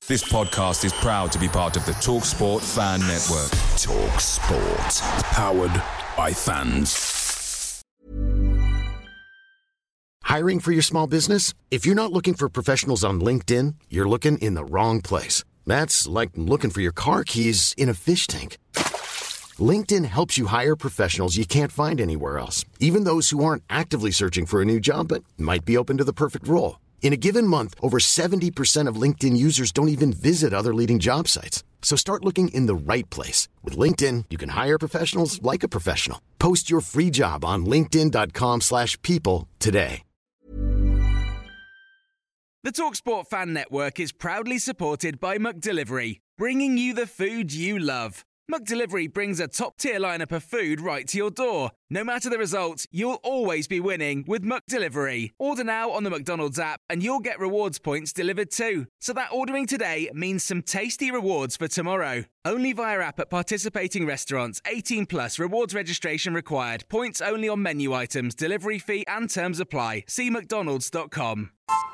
This podcast is proud to be part of the TalkSport Fan Network. TalkSport. Powered by fans. Hiring for your small business? If you're not looking for professionals on LinkedIn, you're looking in the wrong place. That's like looking for your car keys in a fish tank. LinkedIn helps you hire professionals you can't find anywhere else, even those who aren't actively searching for a new job but might be open to the perfect role. In a given month, over 70% of LinkedIn users don't even visit other leading job sites. So start looking in the right place. With LinkedIn, you can hire professionals like a professional. Post your free job on linkedin.com/people today. The TalkSport Fan Network is proudly supported by McDelivery, bringing you the food you love. McDelivery brings a top-tier lineup of food right to your door. No matter the result, you'll always be winning with McDelivery. Order now on the McDonald's app and you'll get rewards points delivered too. So that ordering today means some tasty rewards for tomorrow. Only via app at participating restaurants. 18 plus. Rewards registration required. Points only on menu items. Delivery fee and terms apply. See mcdonalds.com.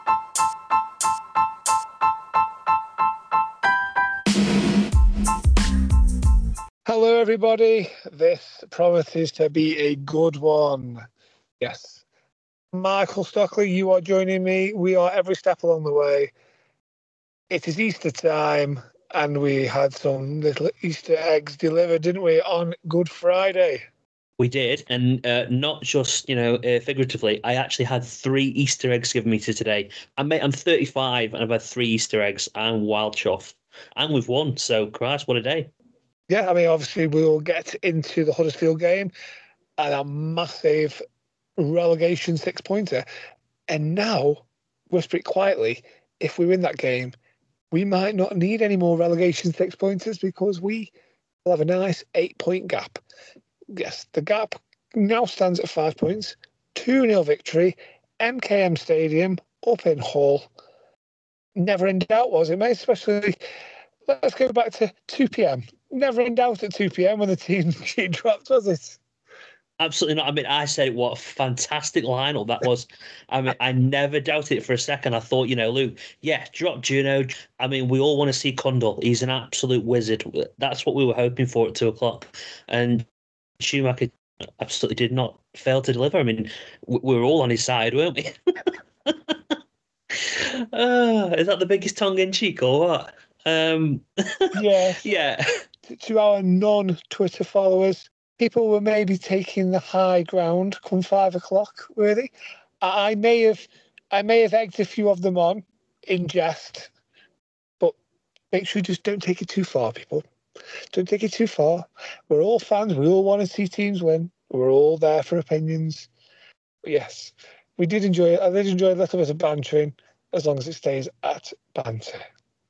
Hello, everybody. This promises to be a good one. Yes. Michael Stockley, you are joining me. We are every step along the way. It is Easter time, and we had some little Easter eggs delivered, didn't we, on Good Friday? We did, and not just, figuratively. I actually had 3 Easter eggs given me today. I'm 35, and I've had 3 Easter eggs. I'm wild chuffed. And we've won, so Christ, what a day. Yeah, I mean, obviously we'll get into the Huddersfield game and a massive relegation 6-pointer. And now, whisper it quietly, if we win that game, we might not need any more relegation 6-pointers because we will have a nice 8-point gap. Yes, the gap now stands at 5 points. 2-0 victory, MKM Stadium, up in Hull. Never in doubt, was it, mate? Especially, let's go back to 2 p.m. Never in doubt at 2 p.m. when the team dropped, was it? Absolutely not. I mean, I said what a fantastic lineup that was. I mean, I never doubted it for a second. I thought, Luke, drop Juno. I mean, we all want to see Condell. He's an absolute wizard. That's what we were hoping for at 2 o'clock. And Schumacher absolutely did not fail to deliver. I mean, we were all on his side, weren't we? Is that the biggest tongue-in-cheek or what? Yeah. Yeah. To our non-Twitter followers, people were maybe taking the high ground come 5 o'clock, were they? I may have egged a few of them on in jest, but make sure you just don't take it too far, people. Don't take it too far. We're all fans. We all want to see teams win. We're all there for opinions. But yes, we did enjoy it. I did enjoy a little bit of bantering, as long as it stays at banter.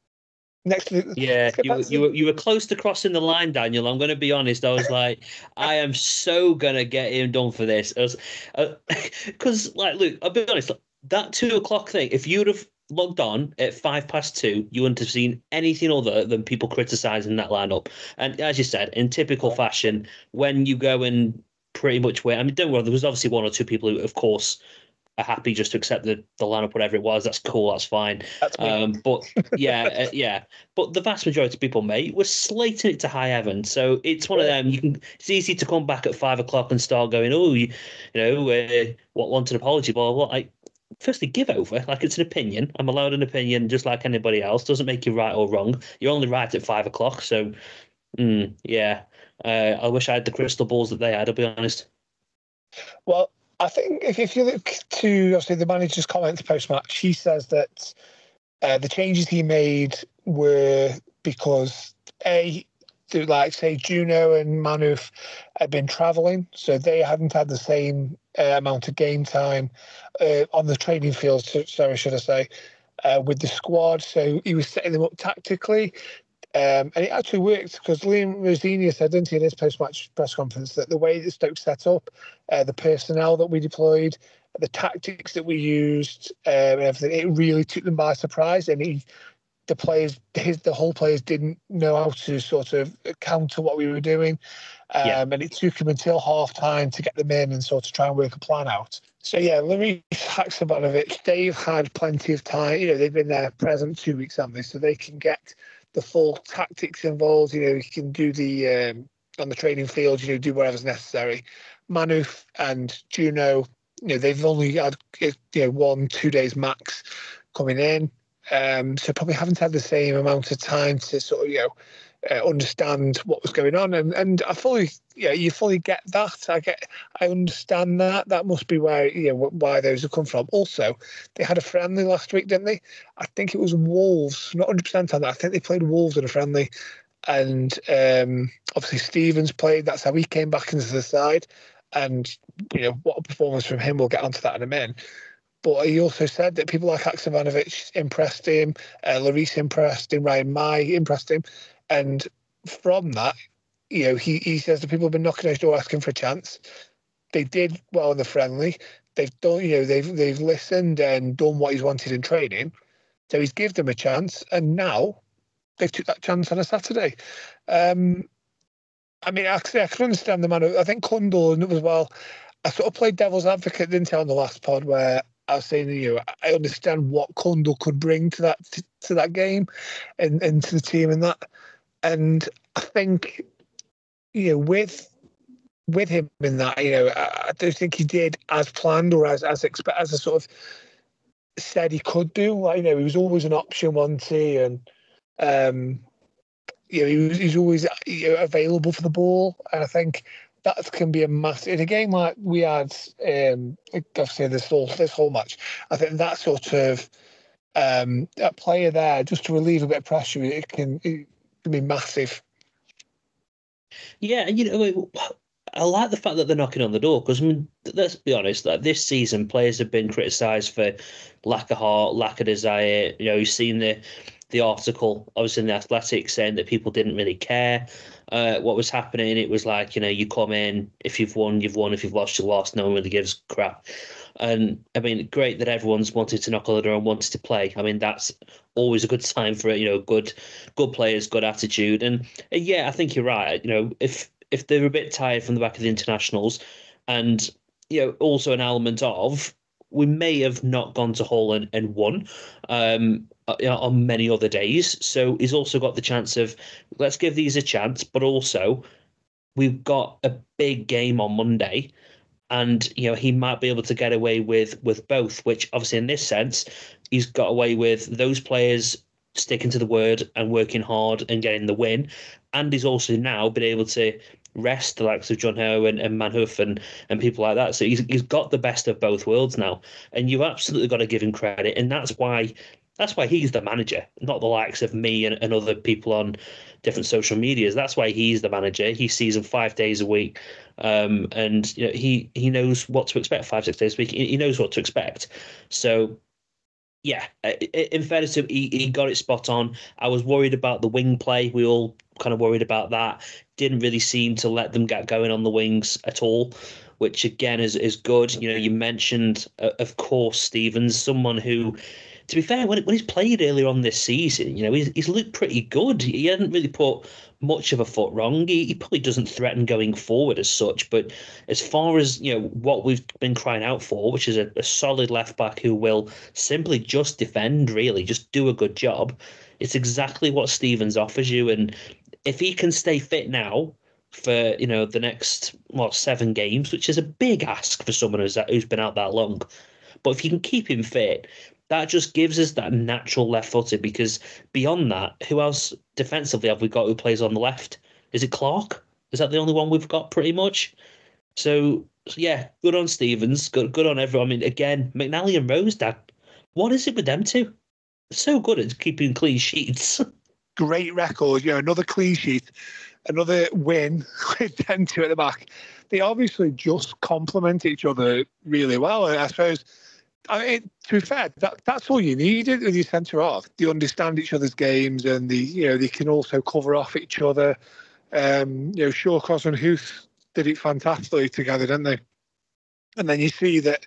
You were close to crossing the line, Daniel. I'm going to be honest. I was like, I am so going to get him done for this. Because, Luke, I'll be honest, that 2 o'clock thing, if you would have logged on at 2:05, you wouldn't have seen anything other than people criticising that lineup. And as you said, in typical fashion, when you go and pretty much win, I mean, don't worry, there was obviously 1 or 2 people who, of course, are happy just to accept the lineup, whatever it was. That's cool. That's fine. That's but yeah. But the vast majority of people, mate, were slating it to high heaven. So it's one of them. It's easy to come back at 5 o'clock and start going, what wanted an apology, blah blah. Like, firstly, give over. Like, it's an opinion. I'm allowed an opinion, just like anybody else. Doesn't make you right or wrong. You're only right at 5 o'clock. So, yeah. I wish I had the crystal balls that they had. I'll be honest. Well, I think if you look to, obviously, the manager's comments post-match, he says that the changes he made were because, say, Juno and Manuf had been travelling, so they hadn't had the same amount of game time on the training field, sorry, should I say, with the squad. So he was setting them up tactically. And it actually worked because Liam Rosenior said, didn't he, in his post-match press conference, that the way that Stoke set up, the personnel that we deployed, the tactics that we used, and everything, it really took them by surprise. And the whole players didn't know how to sort of counter what we were doing. And it took him until half time to get them in and sort of try and work a plan out. So yeah, Larissa Haksabanovic, they've had plenty of time. They've been there present 2 weeks, haven't they? So they can get the full tactics involved. You can do the on the training field. Do whatever's necessary. Manuf and Juno, they've only had 1-2 days max coming in. So probably haven't had the same amount of time to sort of understand what was going on, and I fully, you fully get that. I understand that. That must be where why those have come from. Also, they had a friendly last week, didn't they? I think it was Wolves. Not 100% on that. I think they played Wolves in a friendly, and obviously Stevens played. That's how he came back into the side, and what a performance from him. We'll get onto that in a minute. But he also said that people like Haksabanovic impressed him, Larissa impressed him, Ryan Mai impressed him. And from that, he says the people have been knocking on his door asking for a chance. They did well in the friendly. They've done, they've listened and done what he's wanted in training. So he's given them a chance, and now they've took that chance on a Saturday. I mean, I can understand the man. I think Kundal as well. I sort of played devil's advocate, didn't I, on the last pod, where I was saying to you, I understand what Kundal could bring to that game and to the team and that. And I think, with him in that, I don't think he did as planned or as I sort of said he could do. Like, he was always an option, wasn't he? And he's always available for the ball. And I think that can be a massive in a game like we had. Obviously, this whole match. I think that sort of a player there just to relieve a bit of pressure, it can be massive. Yeah, and I like the fact that they're knocking on the door because, I mean, let's be honest, like this season, players have been criticised for lack of heart, lack of desire. You've seen the article, obviously in the Athletic, saying that people didn't really care what was happening. It was like, you come in, if you've won, you've won. If you've lost, you lost. No one really gives crap. And I mean, great that everyone's wanted to knock on the door and wanted to play. I mean, that's always a good sign for good players, good attitude. And yeah, I think you're right. If they're a bit tired from the back of the internationals, and also an element of we may have not gone to Hull and won on many other days. So he's also got the chance of let's give these a chance, but also we've got a big game on Monday. And, he might be able to get away with both, which obviously in this sense, he's got away with those players sticking to the word and working hard and getting the win. And he's also now been able to rest the likes of John Ho and Manhoof and people like that. So he's got the best of both worlds now. And you've absolutely got to give him credit. And that's why he's the manager, not the likes of me and other people on different social medias. That's why he's the manager. He sees them 5 days a week. And he knows what to expect 5-6 days a week. He knows what to expect. So, yeah, in fairness to him, he got it spot on. I was worried about the wing play. We all kind of worried about that. Didn't really seem to let them get going on the wings at all, which again is good. You mentioned, of course, Stevens, someone who, to be fair, when he's played earlier on this season, he's looked pretty good. He hadn't really put much of a foot wrong. He probably doesn't threaten going forward as such, but as far as what we've been crying out for, which is a solid left back who will simply just defend, really just do a good job, it's exactly what Stevens offers you. And if he can stay fit now for the next 7 games, which is a big ask for someone who's been out that long, but if you can keep him fit, that just gives us that natural left footed, because beyond that, who else defensively have we got who plays on the left? Is it Clark? Is that the only one we've got pretty much? So yeah, good on Stevens, good on everyone. I mean, again, McNally and Rose, Dad, what is it with them two? So good at keeping clean sheets. Great record, another clean sheet, another win with them two at the back. They obviously just complement each other really well, and I suppose, to be fair, that's all you need with your centre half. They understand each other's games, and they can also cover off each other. Shawcross and Huth did it fantastically together, didn't they? And then you see that,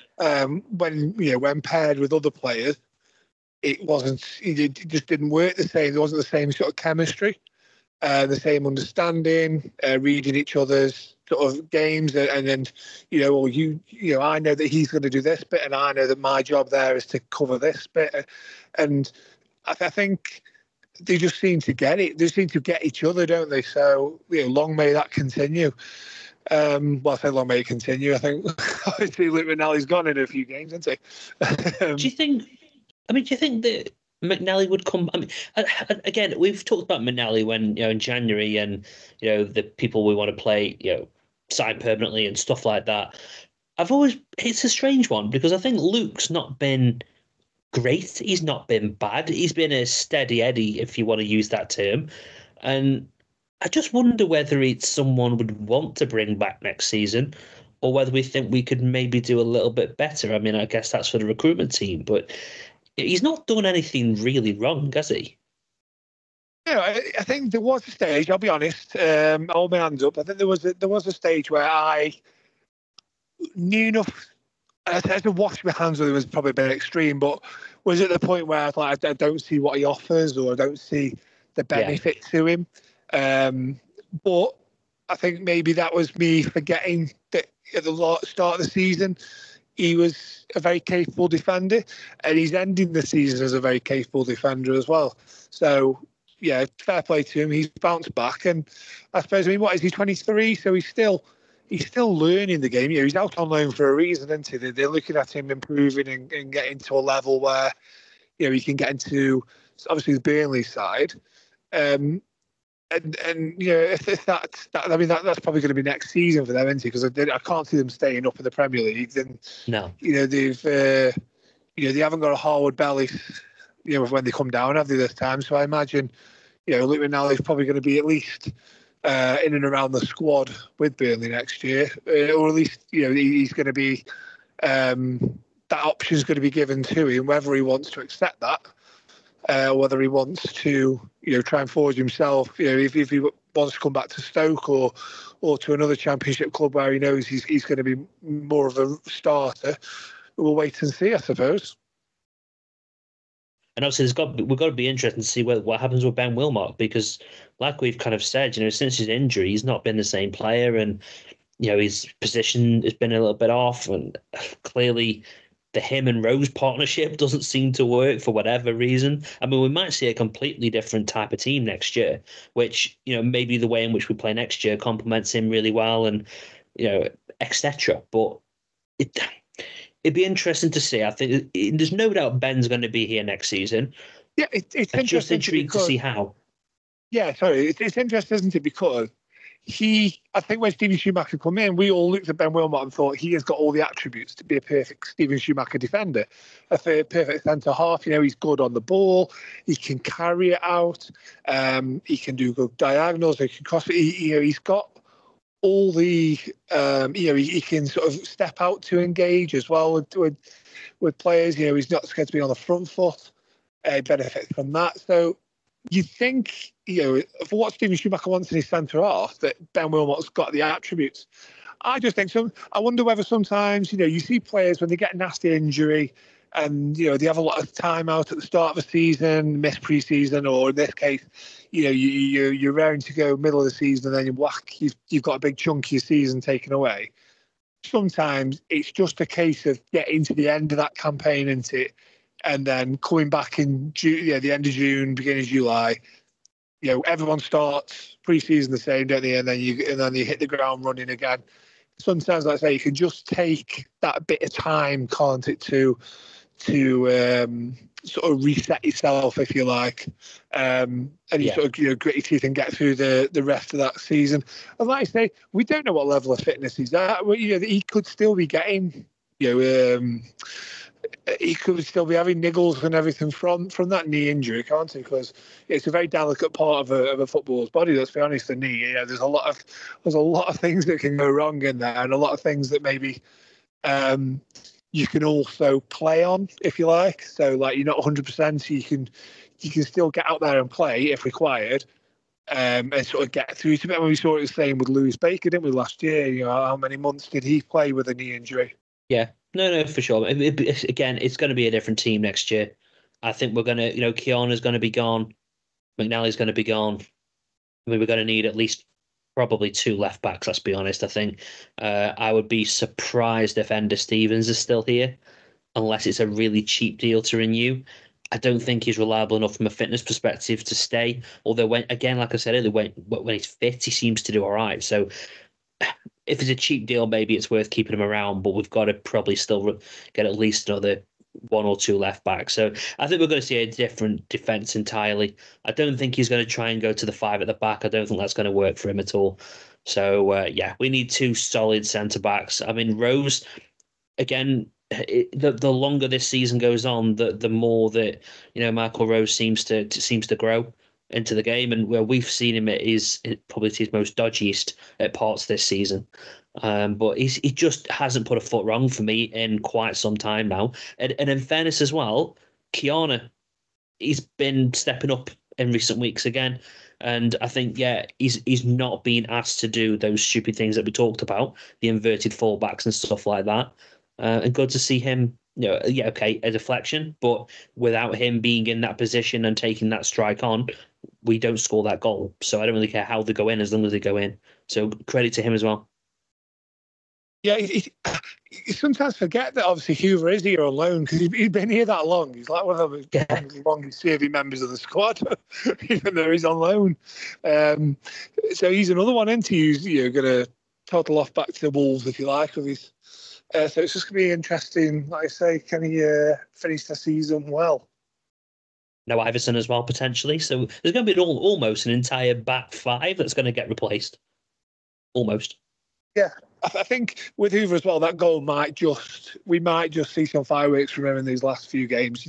when paired with other players, it just didn't work the same. There wasn't the same sort of chemistry, the same understanding, reading each other's sort of games, and then or I know that he's going to do this bit, and I know that my job there is to cover this bit, and I think they just seem to get it. They seem to get each other, don't they? So long may that continue. Well, I say long may it continue. I think obviously Luke McNally's gone in a few games, hasn't he? Do you think that McNally would come? I mean, again, we've talked about McNally when in January, and the people we want to play, sign permanently and stuff like that. It's a strange one because I think Luke's not been great. He's not been bad. He's been a steady Eddie, if you want to use that term. And I just wonder whether it's someone would want to bring back next season, or whether we think we could maybe do a little bit better. I mean, I guess that's for the recruitment team, but he's not done anything really wrong, has he? I think there was a stage, I'll be honest, I'll hold my hands up. I think there was a stage where I knew enough. I had to wash my hands with it, was probably a bit extreme, but was at the point where I was like, I don't see what he offers, or I don't see the benefit to him. But I think maybe that was me forgetting that at the start of the season, he was a very capable defender, and he's ending the season as a very capable defender as well. So, yeah, fair play to him. He's bounced back, and I suppose, what is he, 23? So he's still learning the game. He's out on loan for a reason, isn't he? They're looking at him improving and getting to a level where, he can get into, obviously, the Burnley side. And if that's probably going to be next season for them, isn't it? Because I can't see them staying up in the Premier League. Then no, they've they haven't got a Harwood Bellis, when they come down, have they, this time? So I imagine Luke McNally's probably going to be at least in and around the squad with Burnley next year, or at least he's going to be that option's going to be given to him, whether he wants to accept that. Whether he wants to, try and forge himself, if he wants to come back to Stoke or to another Championship club where he knows he's going to be more of a starter, we'll wait and see, I suppose. And obviously, we've got to be interested to see what happens with Ben Wilmot, because, like we've kind of said, since his injury, he's not been the same player, and his position has been a little bit off, and clearly the him and Rose partnership doesn't seem to work for whatever reason. I mean, we might see a completely different type of team next year, which, maybe the way in which we play next year complements him really well, and, etc. But it'd be interesting to see. I think there's no doubt Ben's going to be here next season. Yeah, it's I'm just intrigued to see how. Yeah, sorry. It's interesting, isn't it? Because I think when Steven Schumacher come in, we all looked at Ben Wilmot and thought he has got all the attributes to be a perfect Steven Schumacher defender, a perfect centre half. He's good on the ball, he can carry it out, he can do good diagonals, he can cross it. He's got all the, he can sort of step out to engage as well with players. He's not scared to be on the front foot. Benefits from that. So you think, for what Steven Schumacher wants in his centre half, that Ben Wilmot's got the attributes. I just think I wonder whether sometimes, you see players when they get a nasty injury and, they have a lot of time out at the start of the season, miss pre-season, or in this case, you're raring to go middle of the season, and then you've got a big chunk of your season taken away. Sometimes it's just a case of getting to the end of that campaign, isn't it? And then coming back in June, the end of June, beginning of July, everyone starts pre-season the same, don't they? And then you hit the ground running again. Sometimes, like I say, you can just take that bit of time, can't it, to sort of reset yourself, if you like, and you sort of grit your teeth and get through the rest of that season. And like I say, we don't know what level of fitness he's at. He could still be getting, he could still be having niggles and everything from that knee injury, can't he? Because it's a very delicate part of a footballer's body. Let's be honest, the knee. There's a lot of things that can go wrong in there, and a lot of things that maybe you can also play on, if you like. So, like, you're not 100%. You can still get out there and play if required, and sort of get through to it. We saw it the same with Lewis Baker, didn't we, last year? How many months did he play with a knee injury? Yeah. No, for sure. Again, it's going to be a different team next year. I think we're going to, Kiana's going to be gone. McNally's going to be gone. I mean, we're going to need at least probably two left backs, let's be honest. I think I would be surprised if Ender Stevens is still here, unless it's a really cheap deal to renew. I don't think he's reliable enough from a fitness perspective to stay. Although, again, like I said earlier, when he's fit, he seems to do all right. So if it's a cheap deal, maybe it's worth keeping him around, but we've got to probably still get at least another one or two left backs. So I think we're going to see a different defence entirely. I don't think he's going to try and go to the five at the back. I don't think that's going to work for him at all. So, we need two solid centre-backs. I mean, Rose, again, the longer this season goes on, the more that Michael Rose seems to grow into the game, and where we've seen him at probably his most dodgiest at parts this season. But he just hasn't put a foot wrong for me in quite some time now. And in fairness as well, Kiana, he's been stepping up in recent weeks again. And I think, he's not been asked to do those stupid things that we talked about, the inverted fullbacks and stuff like that. And good to see him, a deflection, but without him being in that position and taking that strike on, we don't score that goal. So I don't really care how they go in as long as they go in. So credit to him as well. Yeah, you sometimes forget that obviously Hoover is here on loan because he's been here that long. He's like one of the longest serving members of the squad, even though he's on loan. So he's another one into you're going to total off back to the Wolves, if you like, with his. So it's just going to be interesting. Like I say, can he finish the season well? No Iverson as well, potentially. So there's going to be almost an entire back five that's going to get replaced. Almost. Yeah. I think with Hoover as well, that goal we might just see some fireworks from him in these last few games.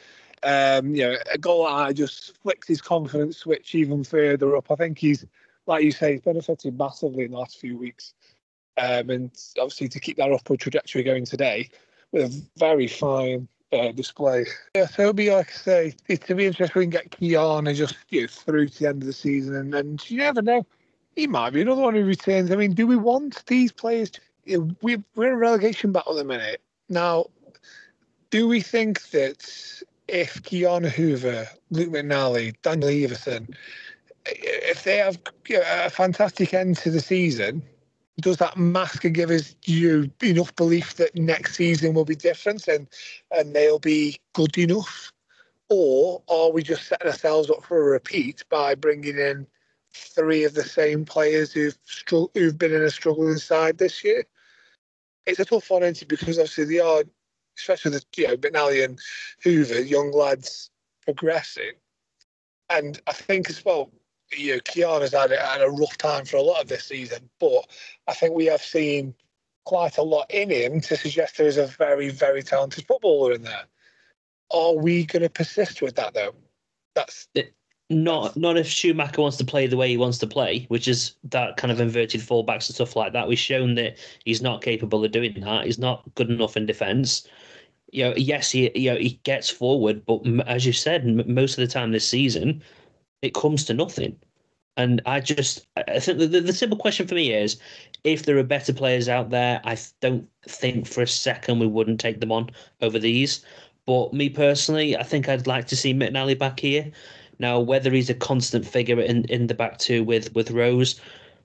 A goal that just flicks his confidence switch even further up. I think he's, like you say, he's benefited massively in the last few weeks. And obviously to keep that upward trajectory going today with a very fine display. Yeah, so it'll be, like I say, it'll be interesting if we can get Kiana just through to the end of the season. And you never know. He might be another one who returns. I mean, do we want these players? We're in a relegation battle at the minute. Now, do we think that if Kiana Hoover, Luke McNally, Daniel Everson, if they have a fantastic end to the season, does that mask and give us enough belief that next season will be different and they'll be good enough? Or are we just setting ourselves up for a repeat by bringing in three of the same players who've been in a struggling side this year? It's a tough one, isn't it? Because obviously they are, especially the McNally and Hoover, young lads progressing. And I think as well, Kiana's had a rough time for a lot of this season, but I think we have seen quite a lot in him to suggest there is a very, very talented footballer in there. Are we going to persist with that, though? That's it. Not if Schumacher wants to play the way he wants to play, which is that kind of inverted fullbacks and stuff like that. We've shown that he's not capable of doing that. He's not good enough in defence. Yes, he gets forward, but as you said, most of the time this season, it comes to nothing. And I think the simple question for me is, if there are better players out there, I don't think for a second we wouldn't take them on over these. But me personally, I think I'd like to see McNally back here. Now, whether he's a constant figure in the back two with Rose,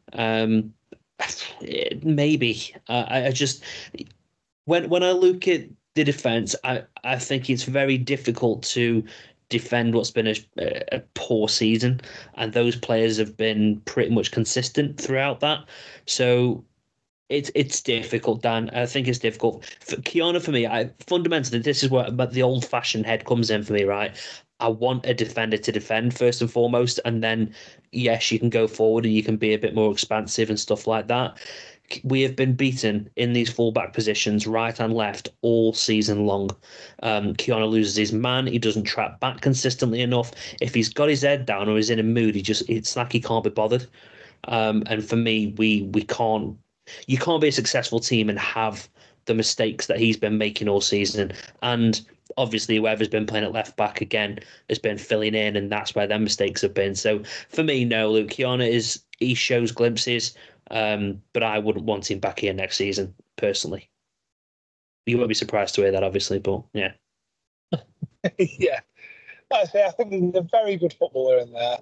maybe. I just when I look at the defence, I think it's very difficult to defend what's been a poor season, and those players have been pretty much consistent throughout that. So it's difficult, Dan. I think it's difficult. For Kiana, for me, fundamentally, this is where the old-fashioned head comes in for me, right? I want a defender to defend first and foremost, and then, yes, you can go forward and you can be a bit more expansive and stuff like that. We have been beaten in these fullback positions, right and left, all season long. Kiana loses his man. He doesn't track back consistently enough. If he's got his head down or he's in a mood, it's like he can't be bothered. And for me, we can't. You can't be a successful team and have the mistakes that he's been making all season. And obviously, whoever's been playing at left back again has been filling in, and that's where their mistakes have been. So for me, no, Luke Kiana he shows glimpses, but I wouldn't want him back here next season, personally. You won't be surprised to hear that, obviously, but yeah. Yeah. Like I say, I think there's a very good footballer in there.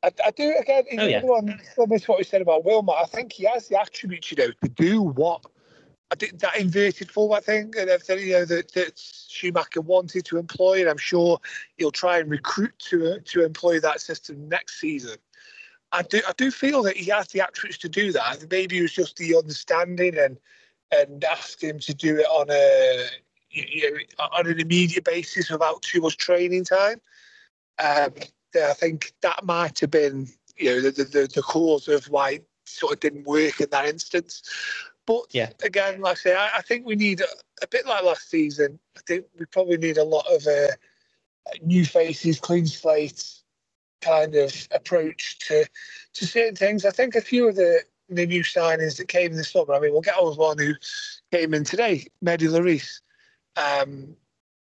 I do, again, Oh, yeah. another one, similar to what we said about Wilmot, I think he has the attributes, to do what I think that inverted fullback thing and everything, that Schumacher wanted to employ, and I'm sure he'll try and recruit to employ that system next season. I do feel that he has the attributes to do that. Maybe it was just the understanding and ask him to do it on on an immediate basis without too much training time. I think that might have been the cause of why it sort of didn't work in that instance. But again, like I say, I think we need a bit like last season. I think we probably need a lot of new faces, clean slate kind of approach to certain things. I think a few of the new signings that came this summer. I mean, we'll get on with one who came in today, Mehdi Lloris. An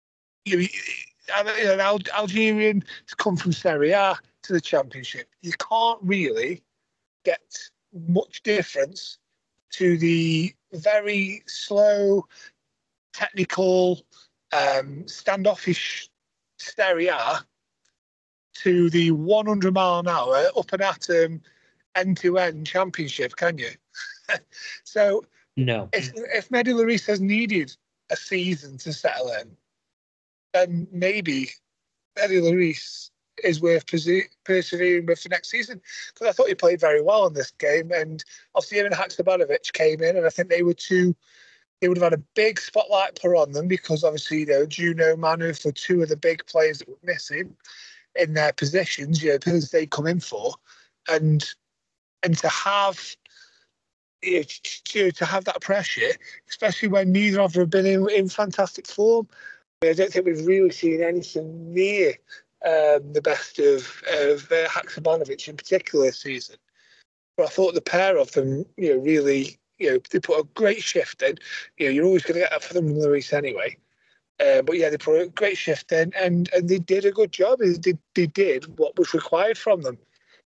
Algerian to come from Serie A to the Championship. You can't really get much difference to the very slow, technical, standoffish Serie A to the 100 mile an hour up and atom end-to-end Championship, can you? So no. If Mehdi Lloris has needed a season to settle in, then maybe Mehdi Lloris is worth persevering with for next season, because I thought he played very well in this game, and obviously him and Haksabanovic came in, and I think they would have had a big spotlight put on them, because obviously Juno, Manu for two of the big players that were missing in their positions, because they come in for, and to have to have that pressure, especially when neither of them have been in fantastic form. I don't think we've really seen anything near the best of Haksabanovic in particular this season. But I thought the pair of them, really, they put a great shift in. You're always going to get that for them in Lloris anyway. But yeah, they put a great shift in, and they did a good job. They did what was required from them.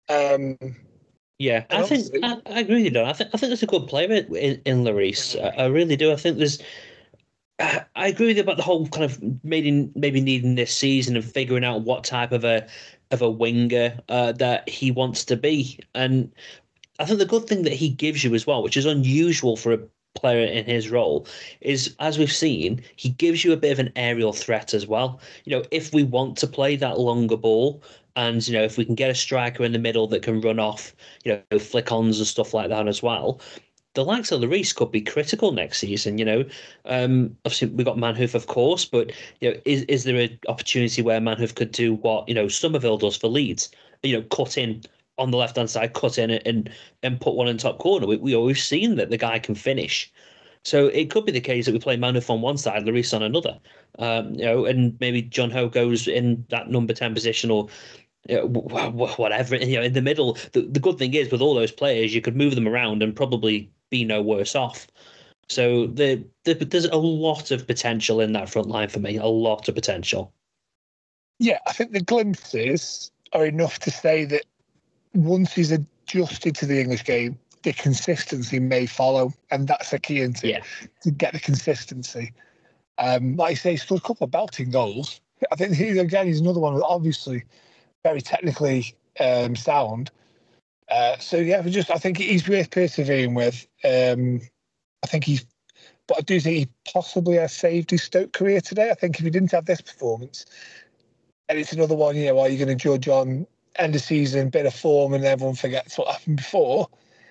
Yeah, I think I agree with you, Don. I think there's a good player in Lloris. I really do. I think there's. I agree with you about the whole kind of maybe needing this season and figuring out what type of a winger that he wants to be. And I think the good thing that he gives you as well, which is unusual for a player in his role, is, as we've seen, he gives you a bit of an aerial threat as well. If we want to play that longer ball, and if we can get a striker in the middle that can run off, flick-ons and stuff like that as well, the likes of Lloris could be critical next season. Obviously we've got Manhoef, of course, but is there an opportunity where Manhoef could do what Somerville does for Leeds? Cut in on the left hand side, cut in and put one in top corner. We've seen that the guy can finish. So it could be the case that we play Manhoef on one side, Lloris on another. And maybe John Ho goes in that number 10 position, or whatever, in the middle. The good thing is, with all those players, you could move them around and probably be no worse off. So there's a lot of potential in that front line for me, a lot of potential. Yeah, I think the glimpses are enough to say that once he's adjusted to the English game, the consistency may follow, and that's the key to get the consistency. Like I say, he scored a couple of belting goals. I think he's another one, obviously very technically sound. I think he's worth persevering with. But I do think he possibly has saved his Stoke career today. I think if he didn't have this performance, and it's another one, are you going to judge on end of season, bit of form, and everyone forgets what happened before?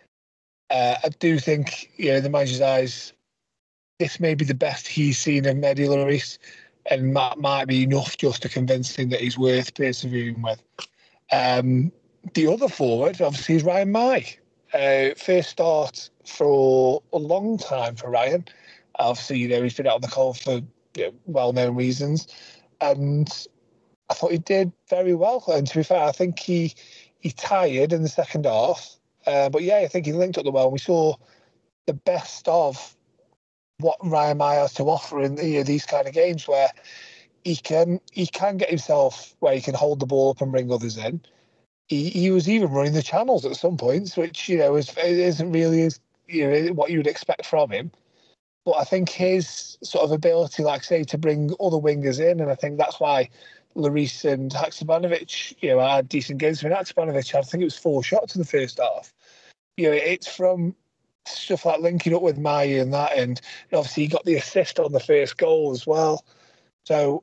I do think, the manager's eyes, this may be the best he's seen of Mehdi Lloris, and that might be enough just to convince him that he's worth persevering with. The other forward, obviously, is Ryan Mai. First start for a long time for Ryan. Obviously, he's been out on the call for well-known reasons. And I thought he did very well. And to be fair, I think he tired in the second half. But yeah, I think he linked up the well. And we saw the best of what Ryan Mai has to offer in these kind of games, where he can get himself where he can hold the ball up and bring others in. He was even running the channels at some points, which isn't really what you would expect from him. But I think his sort of ability, like I say, to bring other wingers in, and I think that's why Lloris and Haksabanovic, had decent games. I mean, Haksabanovic, I think it was 4 shots in the first half. It's from stuff like linking up with Maya and that, and obviously he got the assist on the first goal as well. So,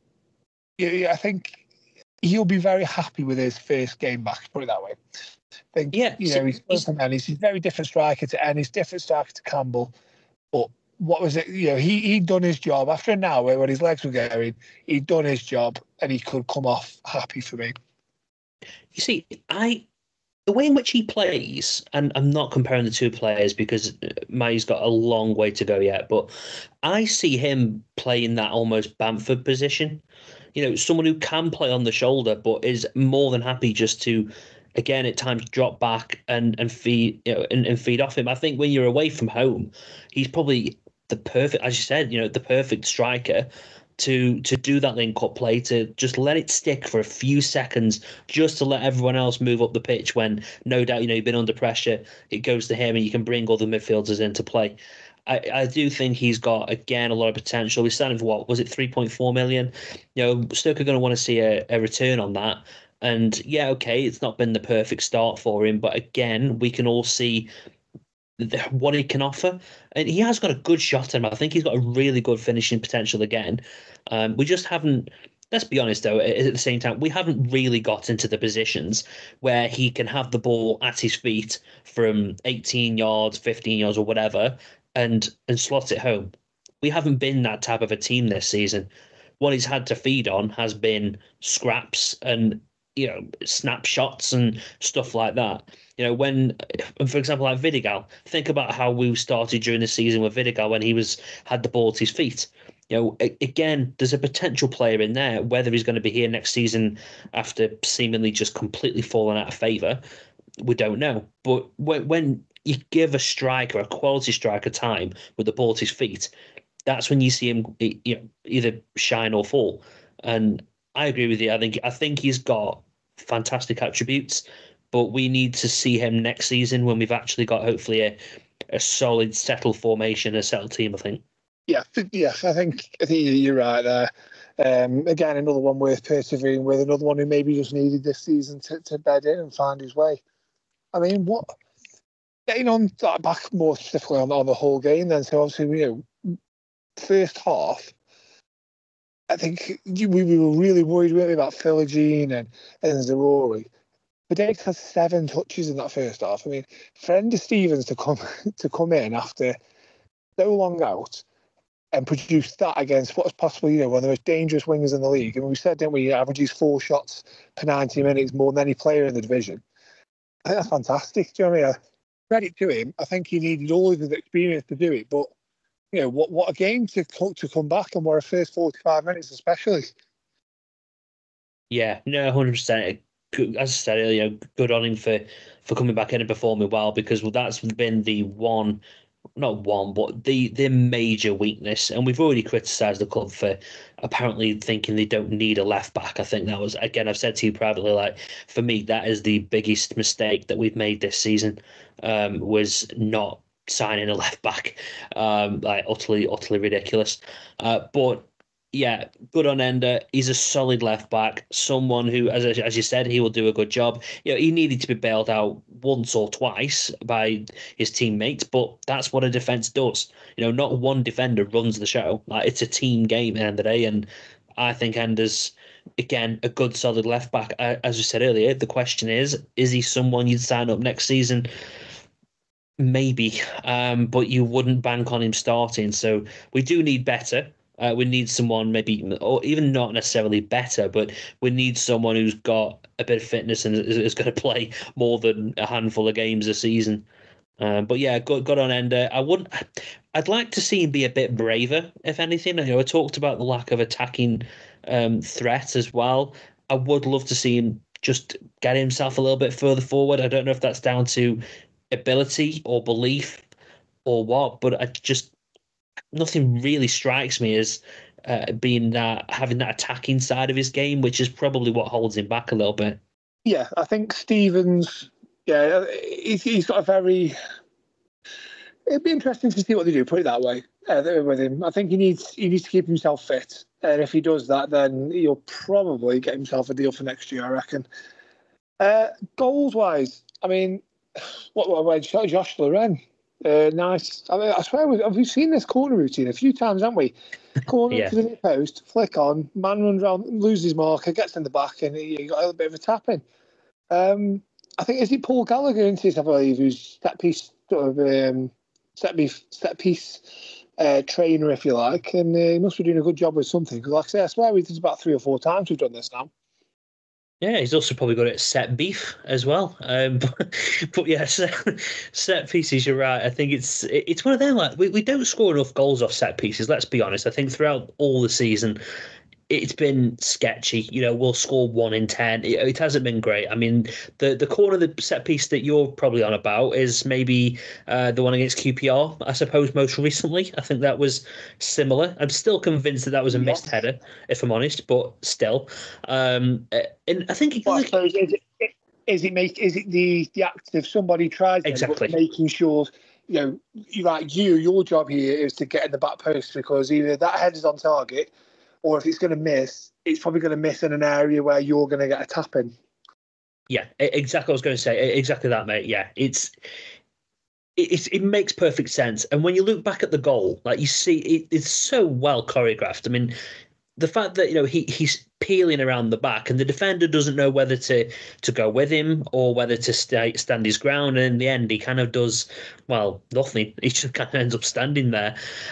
I think he'll be very happy with his first game back, put it that way. I think, he's a very different striker to Ennis, different striker to Campbell. But what was it? He'd done his job. After an hour, when his legs were going, he'd done his job and he could come off happy for me. You see, the way in which he plays, and I'm not comparing the two players because Maya's got a long way to go yet, but I see him playing that almost Bamford position. Someone who can play on the shoulder, but is more than happy just to, again, at times drop back and feed, and feed off him. I think when you're away from home, he's probably the perfect, as you said, the perfect striker to do that link-up play, to just let it stick for a few seconds, just to let everyone else move up the pitch when, no doubt, you've been under pressure, it goes to him and you can bring all the midfielders into play. I do think he's got, again, a lot of potential. We're standing for, 3.4 million? Stoke are going to want to see a return on that. And, it's not been the perfect start for him, but again, we can all see what he can offer. And he has got a good shot in him. I think he's got a really good finishing potential again. We just haven't, let's be honest though, at the same time, we haven't really got into the positions where he can have the ball at his feet from 18 yards, 15 yards or whatever, and slot it home. We haven't been that type of a team this season. What he's had to feed on has been scraps and snapshots and stuff like that. When, for example, like Vidigal, think about how we started during the season with Vidigal when he had the ball at his feet. Again, there's a potential player in there. Whether he's going to be here next season after seemingly just completely falling out of favour, we don't know. But when you give a striker, a quality striker, time with the ball at his feet, that's when you see him either shine or fall. And I agree with you. I think he's got fantastic attributes, but we need to see him next season when we've actually got hopefully a solid, settled formation, a settled team, I think. Yeah, I think you're right there. Again, another one worth persevering with, another one who maybe just needed this season to bed in and find his way. I mean, getting on that back more specifically on the whole game then, so obviously, first half, I think we were really worried, weren't we, about Philogene and Zaroury. Bedeke has 7 touches in that first half. I mean, for Enda Stevens to come in after so long out and produce that against what is possibly, one of the most dangerous wingers in the league. I mean, we said, didn't we, he averages 4 shots per 90 minutes, more than any player in the division. I think that's fantastic. Do you know what I mean? Credit to him. I think he needed all of his experience to do it, but what a game to come back, and what a first 45 minutes especially. Yeah, no, 100%. As I said earlier, good on him for coming back in and performing well, because that's been the the major weakness. And we've already criticised the club for apparently thinking they don't need a left back. I think that was, again, I've said to you privately, like, for me, that is the biggest mistake that we've made this season, was not signing a left back. Utterly ridiculous. But yeah, good on Enda. He's a solid left back, someone who, as you said, he will do a good job. He needed to be bailed out once or twice by his teammates, but that's what a defence does. Not one defender runs the show. It's a team game at the end of the day, and I think Enda's, again, a good solid left back. As I said earlier, the question is he someone you'd sign up next season? Maybe, but you wouldn't bank on him starting. So we do need better. We need someone maybe, or even not necessarily better, but we need someone who's got a bit of fitness and is going to play more than a handful of games a season. But yeah, good on Enda. I'd like to see him be a bit braver, if anything. I talked about the lack of attacking threat as well. I would love to see him just get himself a little bit further forward. I don't know if that's down to ability or belief or what, but nothing really strikes me as having that attacking side of his game, which is probably what holds him back a little bit. Yeah, I think Stevens, he's got a very... It'd be interesting to see what they do, put it that way, with him. I think he needs to keep himself fit. And if he does that, then he'll probably get himself a deal for next year, I reckon. Goals-wise, I mean, what Josh Loren? Nice. I mean, I swear, we've seen this corner routine a few times, haven't we? Corner to the near post, flick on, man runs around, loses his marker, gets in the back, and you got a little bit of a tap in. I think, is it Paul Gallagher, isn't it, I believe, who's set piece trainer, if you like, and he must be doing a good job with something. Because, like I say, I swear there's about 3 or 4 times we've done this now. Yeah, he's also probably got it at set beef as well. But yeah, set pieces, you're right. I think it's one of them, like, we don't score enough goals off set pieces, let's be honest. I think throughout all the season, it's been sketchy. We'll score 1 in 10. It hasn't been great. I mean, the corner, the set piece that you're probably on about is maybe the one against QPR, I suppose, most recently. I think that was similar. I'm still convinced that was a missed header, if I'm honest, but still. And I think is it the act if somebody tries exactly making sure your job here is to get in the back post, because either that head is on target, or if it's going to miss, it's probably going to miss in an area where you're going to get a tap in. Yeah, exactly. I was going to say exactly that, mate. Yeah, it makes perfect sense. And when you look back at the goal, like, you see, it's so well choreographed. I mean, the fact that he's peeling around the back and the defender doesn't know whether to go with him or whether to stand his ground, and in the end he kind of does nothing. He just kind of ends up standing there,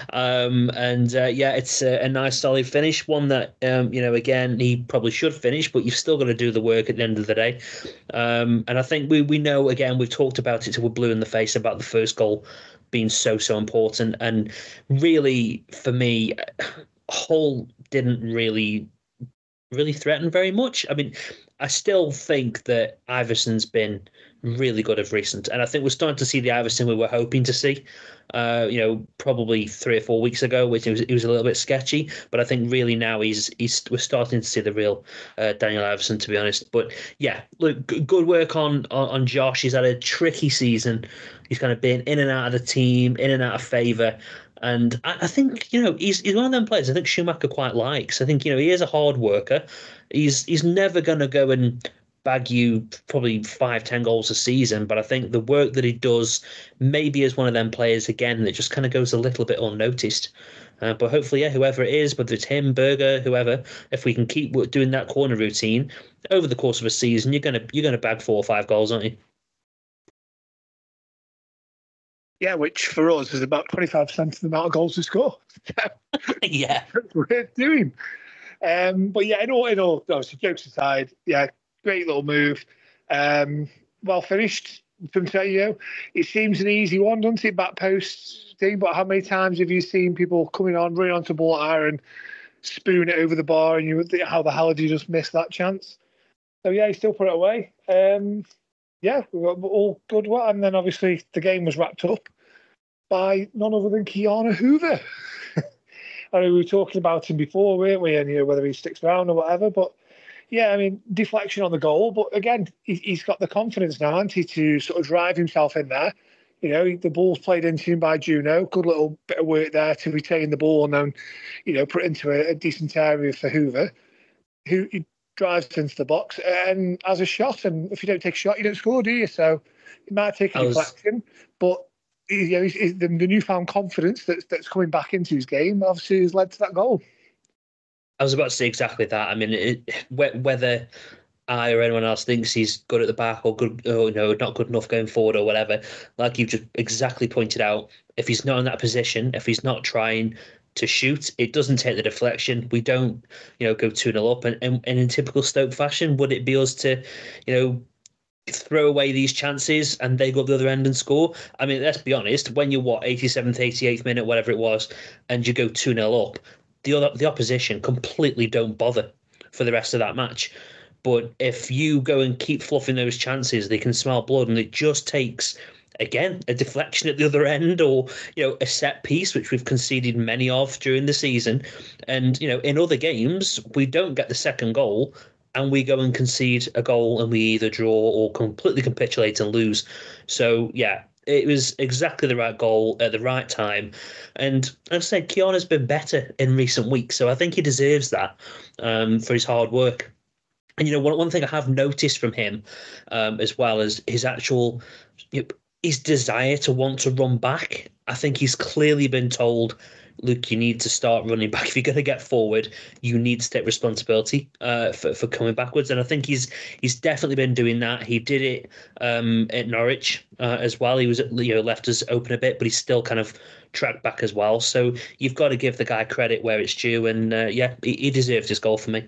it's a nice solid finish, one that again, he probably should finish, but you've still got to do the work at the end of the day. And I think we know, again, we've talked about it till we're blue in the face about the first goal being so important, and really for me, Hull didn't really threaten very much. I mean, I still think that Iverson's been really good of recent, and I think we're starting to see the Iverson we were hoping to see. Probably 3 or 4 weeks ago, which it was a little bit sketchy, but I think really now we're starting to see the real Daniel Iverson, to be honest. But yeah, look, good work on Josh. He's had a tricky season. He's kind of been in and out of the team, in and out of favour. And I think, he's one of them players I think Schumacher quite likes. I think, he is a hard worker. He's never going to go and bag you probably 5-10 goals a season, but I think the work that he does maybe is one of them players, again, that just kind of goes a little bit unnoticed. But hopefully, whoever it is, whether it's him, Berger, whoever, if we can keep doing that corner routine over the course of a season, you're gonna bag 4 or 5 goals, aren't you? Yeah, which for us is about 25% of the amount of goals we score. Yeah, that's what we're doing. But yeah, in all, obviously, jokes aside, yeah, great little move. Well finished from Sergio. It seems an easy one, doesn't it? Back post thing. But how many times have you seen people coming on, running onto ball iron, spoon it over the bar, and you would think, how the hell did you just miss that chance? So yeah, he still put it away. Yeah, we got all good. And then obviously the game was wrapped up by none other than Keanu Hoover. I know we were talking about him before, weren't we? And whether he sticks around or whatever. But yeah, I mean, deflection on the goal. But again, he's got the confidence now, hasn't he, to sort of drive himself in there. The ball's played into him by Juno. Good little bit of work there to retain the ball and then, put it into a decent area for Hoover, who drives into the box and has a shot. And if you don't take a shot, you don't score, do you? So it might take a deflection, but the newfound confidence that's coming back into his game obviously has led to that goal. I was about to say exactly that. I mean, whether I or anyone else thinks he's good at the back or good, not good enough going forward or whatever, like you've just exactly pointed out, if he's not in that position, if he's not trying to shoot, it doesn't take the deflection. We don't, go 2-0 up. And in typical Stoke fashion, would it be us to, throw away these chances and they go up the other end and score? I mean, let's be honest, when you're 87th, 88th minute, whatever it was, and you go 2-0 up, the opposition completely don't bother for the rest of that match. But if you go and keep fluffing those chances, they can smell blood, and it just takes, again, a deflection at the other end, or a set piece, which we've conceded many of during the season. And in other games, we don't get the second goal, and we go and concede a goal, and we either draw or completely capitulate and lose. So yeah, It was exactly the right goal at the right time. And as I said, Kiana's been better in recent weeks, so I think he deserves that for his hard work. And, one thing I have noticed from him as well is his actual his desire to want to run back. I think he's clearly been told, look, you need to start running back. If you're going to get forward, you need to take responsibility for coming backwards. And I think he's definitely been doing that. He did it at Norwich as well. He was left us open a bit, but he's still kind of tracked back as well. So you've got to give the guy credit where it's due. And he deserved his goal for me.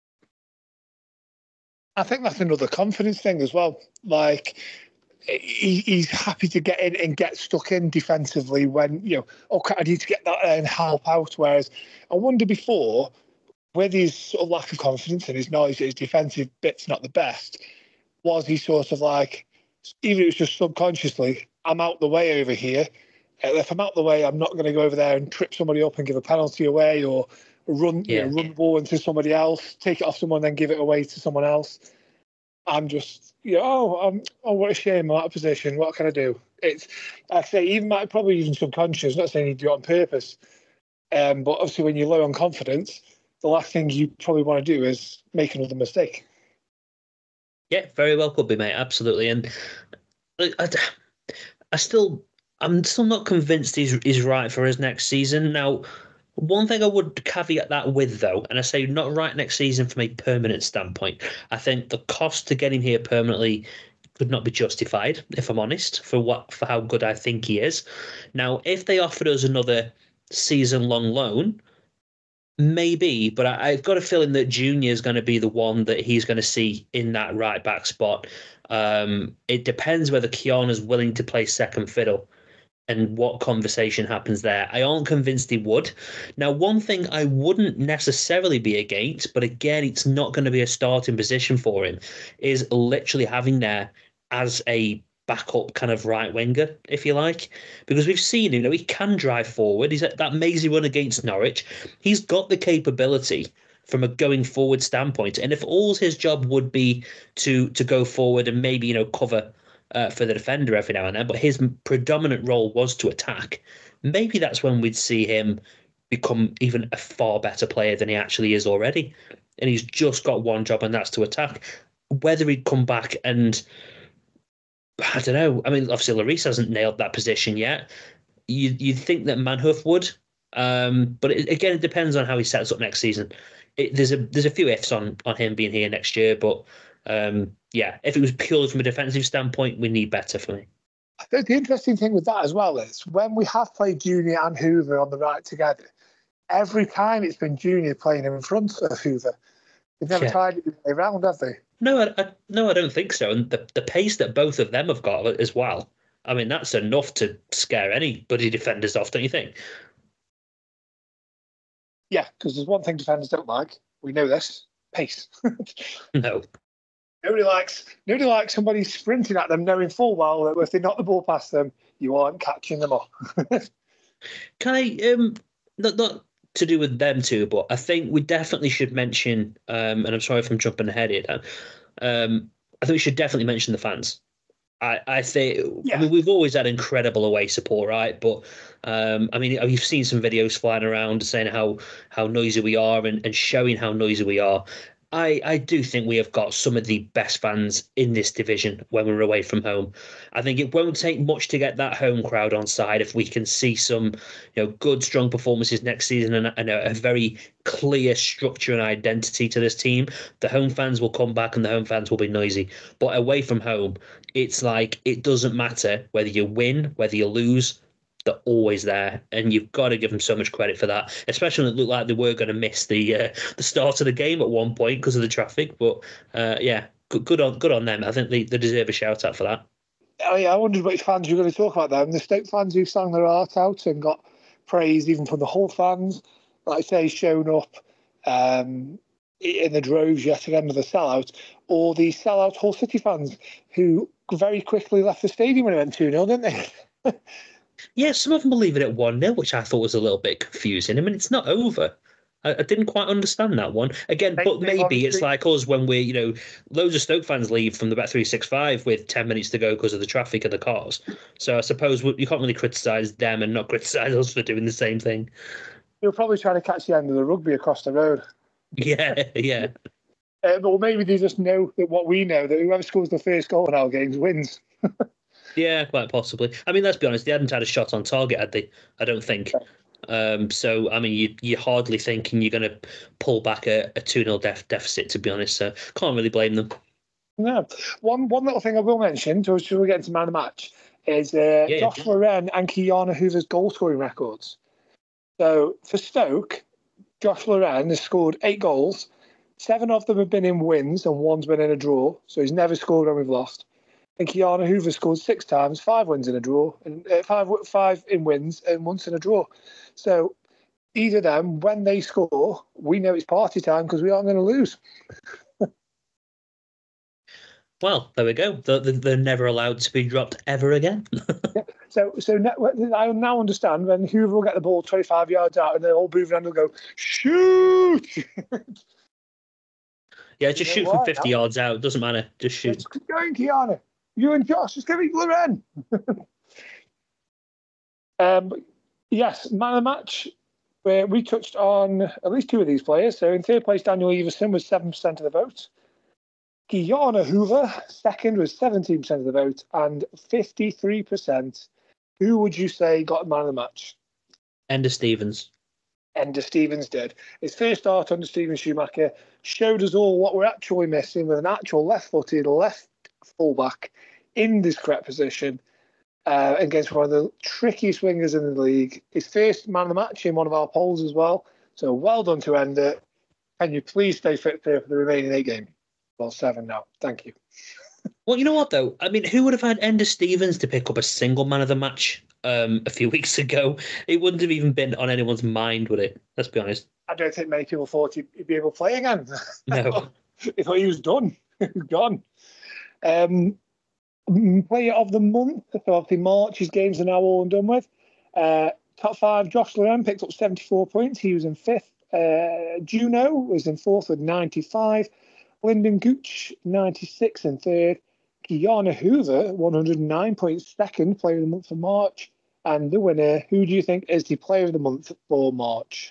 I think that's another confidence thing as well. Like, he's happy to get in and get stuck in defensively when, okay, I need to get that and help out. Whereas I wonder before, with his sort of lack of confidence and his knowledge that his defensive bit's not the best, was he sort of like, even if it was just subconsciously, I'm out the way over here. If I'm out the way, I'm not going to go over there and trip somebody up and give a penalty away, or run the ball into somebody else, take it off someone, then give it away to someone else. I'm just, what a shame, I'm out of position. What can I do? It's, I say, probably even subconscious, not saying you do it on purpose. But obviously, when you're low on confidence, the last thing you probably want to do is make another mistake. Yeah, very well could be, mate. Absolutely. And I'm still not convinced he's right for his next season. Now, one thing I would caveat that with, though, and I say not right next season from a permanent standpoint, I think the cost to get him here permanently could not be justified, if I'm honest, for how good I think he is. Now, if they offered us another season-long loan, maybe, but I've got a feeling that Junior is going to be the one that he's going to see in that right-back spot. It depends whether Kiana's willing to play second fiddle and what conversation happens there. I aren't convinced he would. Now, one thing I wouldn't necessarily be against, but again, it's not going to be a starting position for him, is literally having there as a backup kind of right winger, if you like. Because we've seen him, he can drive forward. He's at that mazy run against Norwich. He's got the capability from a going forward standpoint. And if all his job would be to go forward and maybe, cover for the defender every now and then, but his predominant role was to attack, maybe that's when we'd see him become even a far better player than he actually is already. And he's just got one job, and that's to attack. Whether he'd come back and, I don't know, I mean, obviously Lloris hasn't nailed that position yet. You'd think that Manhoef would, but again, it depends on how he sets up next season. There's a few ifs on him being here next year, but if it was purely from a defensive standpoint, we need better for me. The interesting thing with that as well is when we have played Junior and Hoover on the right together, every time it's been Junior playing in front of Hoover. They've never tried it the way around, have they? No, I don't think so. And the pace that both of them have got as well, I mean, that's enough to scare any bloody defenders off, don't you think? Yeah, because there's one thing defenders don't like. We know this. Pace. No. Nobody likes somebody sprinting at them, knowing full well that if they knock the ball past them, you aren't catching them up. Can I, not to do with them two, but I think we definitely should mention, and I'm sorry if I'm jumping ahead here, Dan, I think we should definitely mention the fans. I think, I mean, we've always had incredible away support, right? But I mean, you've seen some videos flying around saying how noisy we are and showing how noisy we are. I do think we have got some of the best fans in this division when we're away from home. I think it won't take much to get that home crowd on side if we can see some, good, strong performances next season and a very clear structure and identity to this team. The home fans will come back and the home fans will be noisy. But away from home, it's like it doesn't matter whether you win, whether you lose. They're always there, and you've got to give them so much credit for that, especially when it looked like they were going to miss the start of the game at one point because of the traffic. But good on them. I think they deserve a shout out for that. Oh yeah, I wondered which fans you were going to talk about them. The Stoke fans who sang their heart out and got praise even from the Hull fans, like I say, shown up in the droves yet again with the sellout, or the sellout Hull City fans who very quickly left the stadium when it went 2-0, didn't they? Yeah, some of them were leaving it 1-0, which I thought was a little bit confusing. I mean, it's not over. I didn't quite understand that one. Again, but maybe it's like us when we're, loads of Stoke fans leave from the Bet365 with 10 minutes to go because of the traffic and the cars. So I suppose you can't really criticise them and not criticise us for doing the same thing. You're probably trying to catch the end of the rugby across the road. Yeah. Or maybe they just know that what we know, that whoever scores the first goal in our games wins. Yeah, quite possibly. I mean, let's be honest, they hadn't had a shot on target, had they? I don't think. So, I mean, you're hardly thinking you're going to pull back a 2-0 deficit, to be honest. So, can't really blame them. Yeah. One little thing I will mention, so we get into man of the match, is Josh Loren and Ki-Jana Hoever's goal-scoring records. So, for Stoke, Josh Loren has scored 8 goals. 7 of them have been in wins and 1's been in a draw. So, he's never scored when we've lost. And Ki-Jana Hoever scored 6 times, 5 wins in a draw, and 5 in wins and once in a draw. So either of them, when they score, we know it's party time because we aren't going to lose. Well, there we go. They're never allowed to be dropped ever again. So I now understand when Hoover will get the ball 25 yards out and they're all moving and they'll go, shoot! Yeah, just shoot from 50 yards out. Doesn't matter. Just shoot. Keep going, Ki-Jana. You and Josh, just give me Loren. Yes, man of the match. We touched on at least 2 of these players. So in third place, Daniel Everson was 7% of the vote. Ki-Jana Hoever, second, was 17% of the vote, and 53%. Who would you say got man of the match? Enda Stevens. Enda Stevens did. His first start under Steven Schumacher showed us all what we're actually missing with an actual left-footed left fullback in this correct position against one of the trickiest wingers in the league. His first man of the match in one of our polls as well. So well done to Enda. Can you please stay fit for the remaining 8 games? Well, 7 now. Thank you. Well, you know what, though? I mean, who would have had Enda Stevens to pick up a single man of the match a few weeks ago? It wouldn't have even been on anyone's mind, would it? Let's be honest. I don't think many people thought he'd be able to play again. No. They thought he was done. Gone. Player of the month. So obviously March, his games are now all done with. Top 5, Josh Loren picked up 74 points. He was in 5th. Juno was in 4th with 95. Lyndon Gooch, 96 in 3rd. Ki-Jana Hoever, 109 points, 2nd player of the month for March. And the winner, who do you think is the player of the month for March?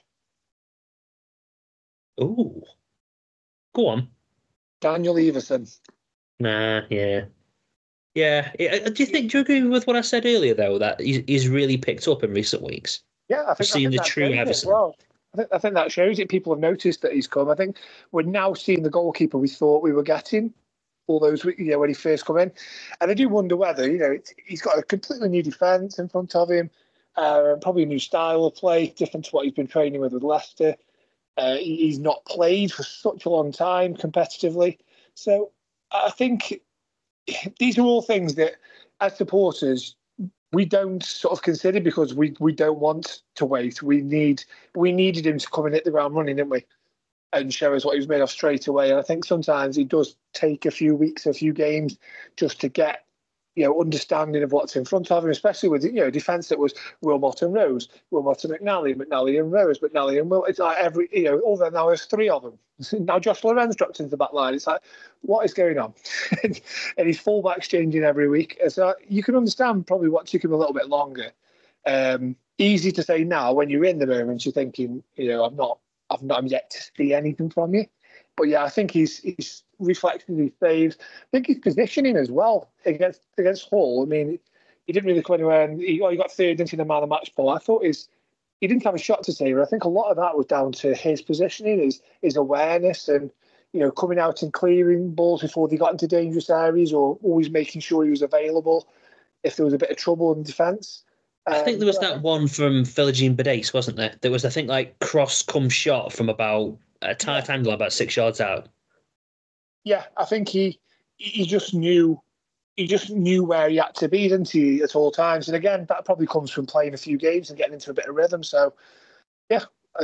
Ooh. Go on. Daniel Everson. Nah, yeah. Yeah. Do you agree with what I said earlier, though, that he's really picked up in recent weeks? Yeah, I think I've seen the true Everson. Well. I think that shows it. People have noticed that he's come. I think we're now seeing the goalkeeper we thought we were getting all those, when he first come in. And I do wonder whether, he's got a completely new defence in front of him, probably a new style of play, different to what he's been training with Leicester. He's not played for such a long time competitively. So I think these are all things that, as supporters, we don't sort of consider because we don't want to wait. We needed him to come and hit the ground running, didn't we? And show us what he was made of straight away. And I think sometimes it does take a few weeks, a few games just to get, understanding of what's in front of him, especially with, defence that was Wilmot and Rose, Wilmot and McNally and Rose, McNally and Will. It's like now there's 3 of them. Now Josh Loren's dropped into the back line. It's like, what is going on? And his fullback's changing every week. So you can understand probably what took him a little bit longer. Easy to say now when you're in the moment, you're thinking, I've not yet to see anything from you. But yeah, I think he's reflected his saves. I think his positioning as well against Hull. I mean, he didn't really come anywhere, and he got 3rd into the man of the match poll. I thought he didn't have a shot to save. I think a lot of that was down to his positioning, his awareness, and coming out and clearing balls before they got into dangerous areas, or always making sure he was available if there was a bit of trouble in defence. I think there was that one from Philogene Badace, wasn't there? There was, I think, cross come shot from about a tight angle about 6 yards out. Yeah, I think he just knew where he had to be, didn't he, at all times? And again, that probably comes from playing a few games and getting into a bit of rhythm. So, yeah.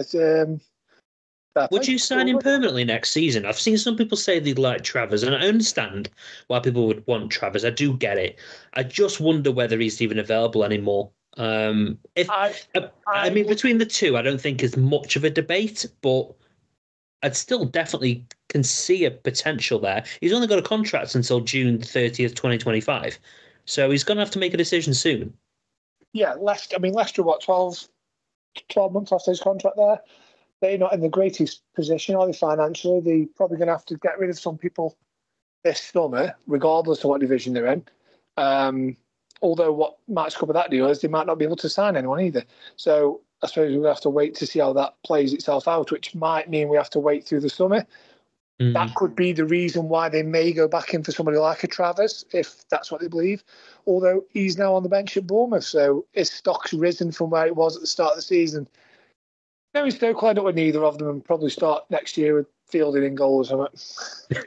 Would you sign him permanently next season? I've seen some people say they'd like Travers, and I understand why people would want Travers. I do get it. I just wonder whether he's even available anymore. I mean, between the two, I don't think there's much of a debate, but I'd still definitely can see a potential there. He's only got a contract until June 30th, 2025. So he's going to have to make a decision soon. Yeah, Leicester, what, 12 months after his contract there? They're not in the greatest position, are they, financially? They're probably going to have to get rid of some people this summer, regardless of what division they're in. Although what might come of that deal is they might not be able to sign anyone either. So I suppose we'll have to wait to see how that plays itself out, which might mean we have to wait through the summer. That could be the reason why they may go back in for somebody like a Travers, if that's what they believe. Although he's now on the bench at Bournemouth, so his stock's risen from where it was at the start of the season. No, he's still quite up with neither of them and probably start next year with Fielding in goal or something.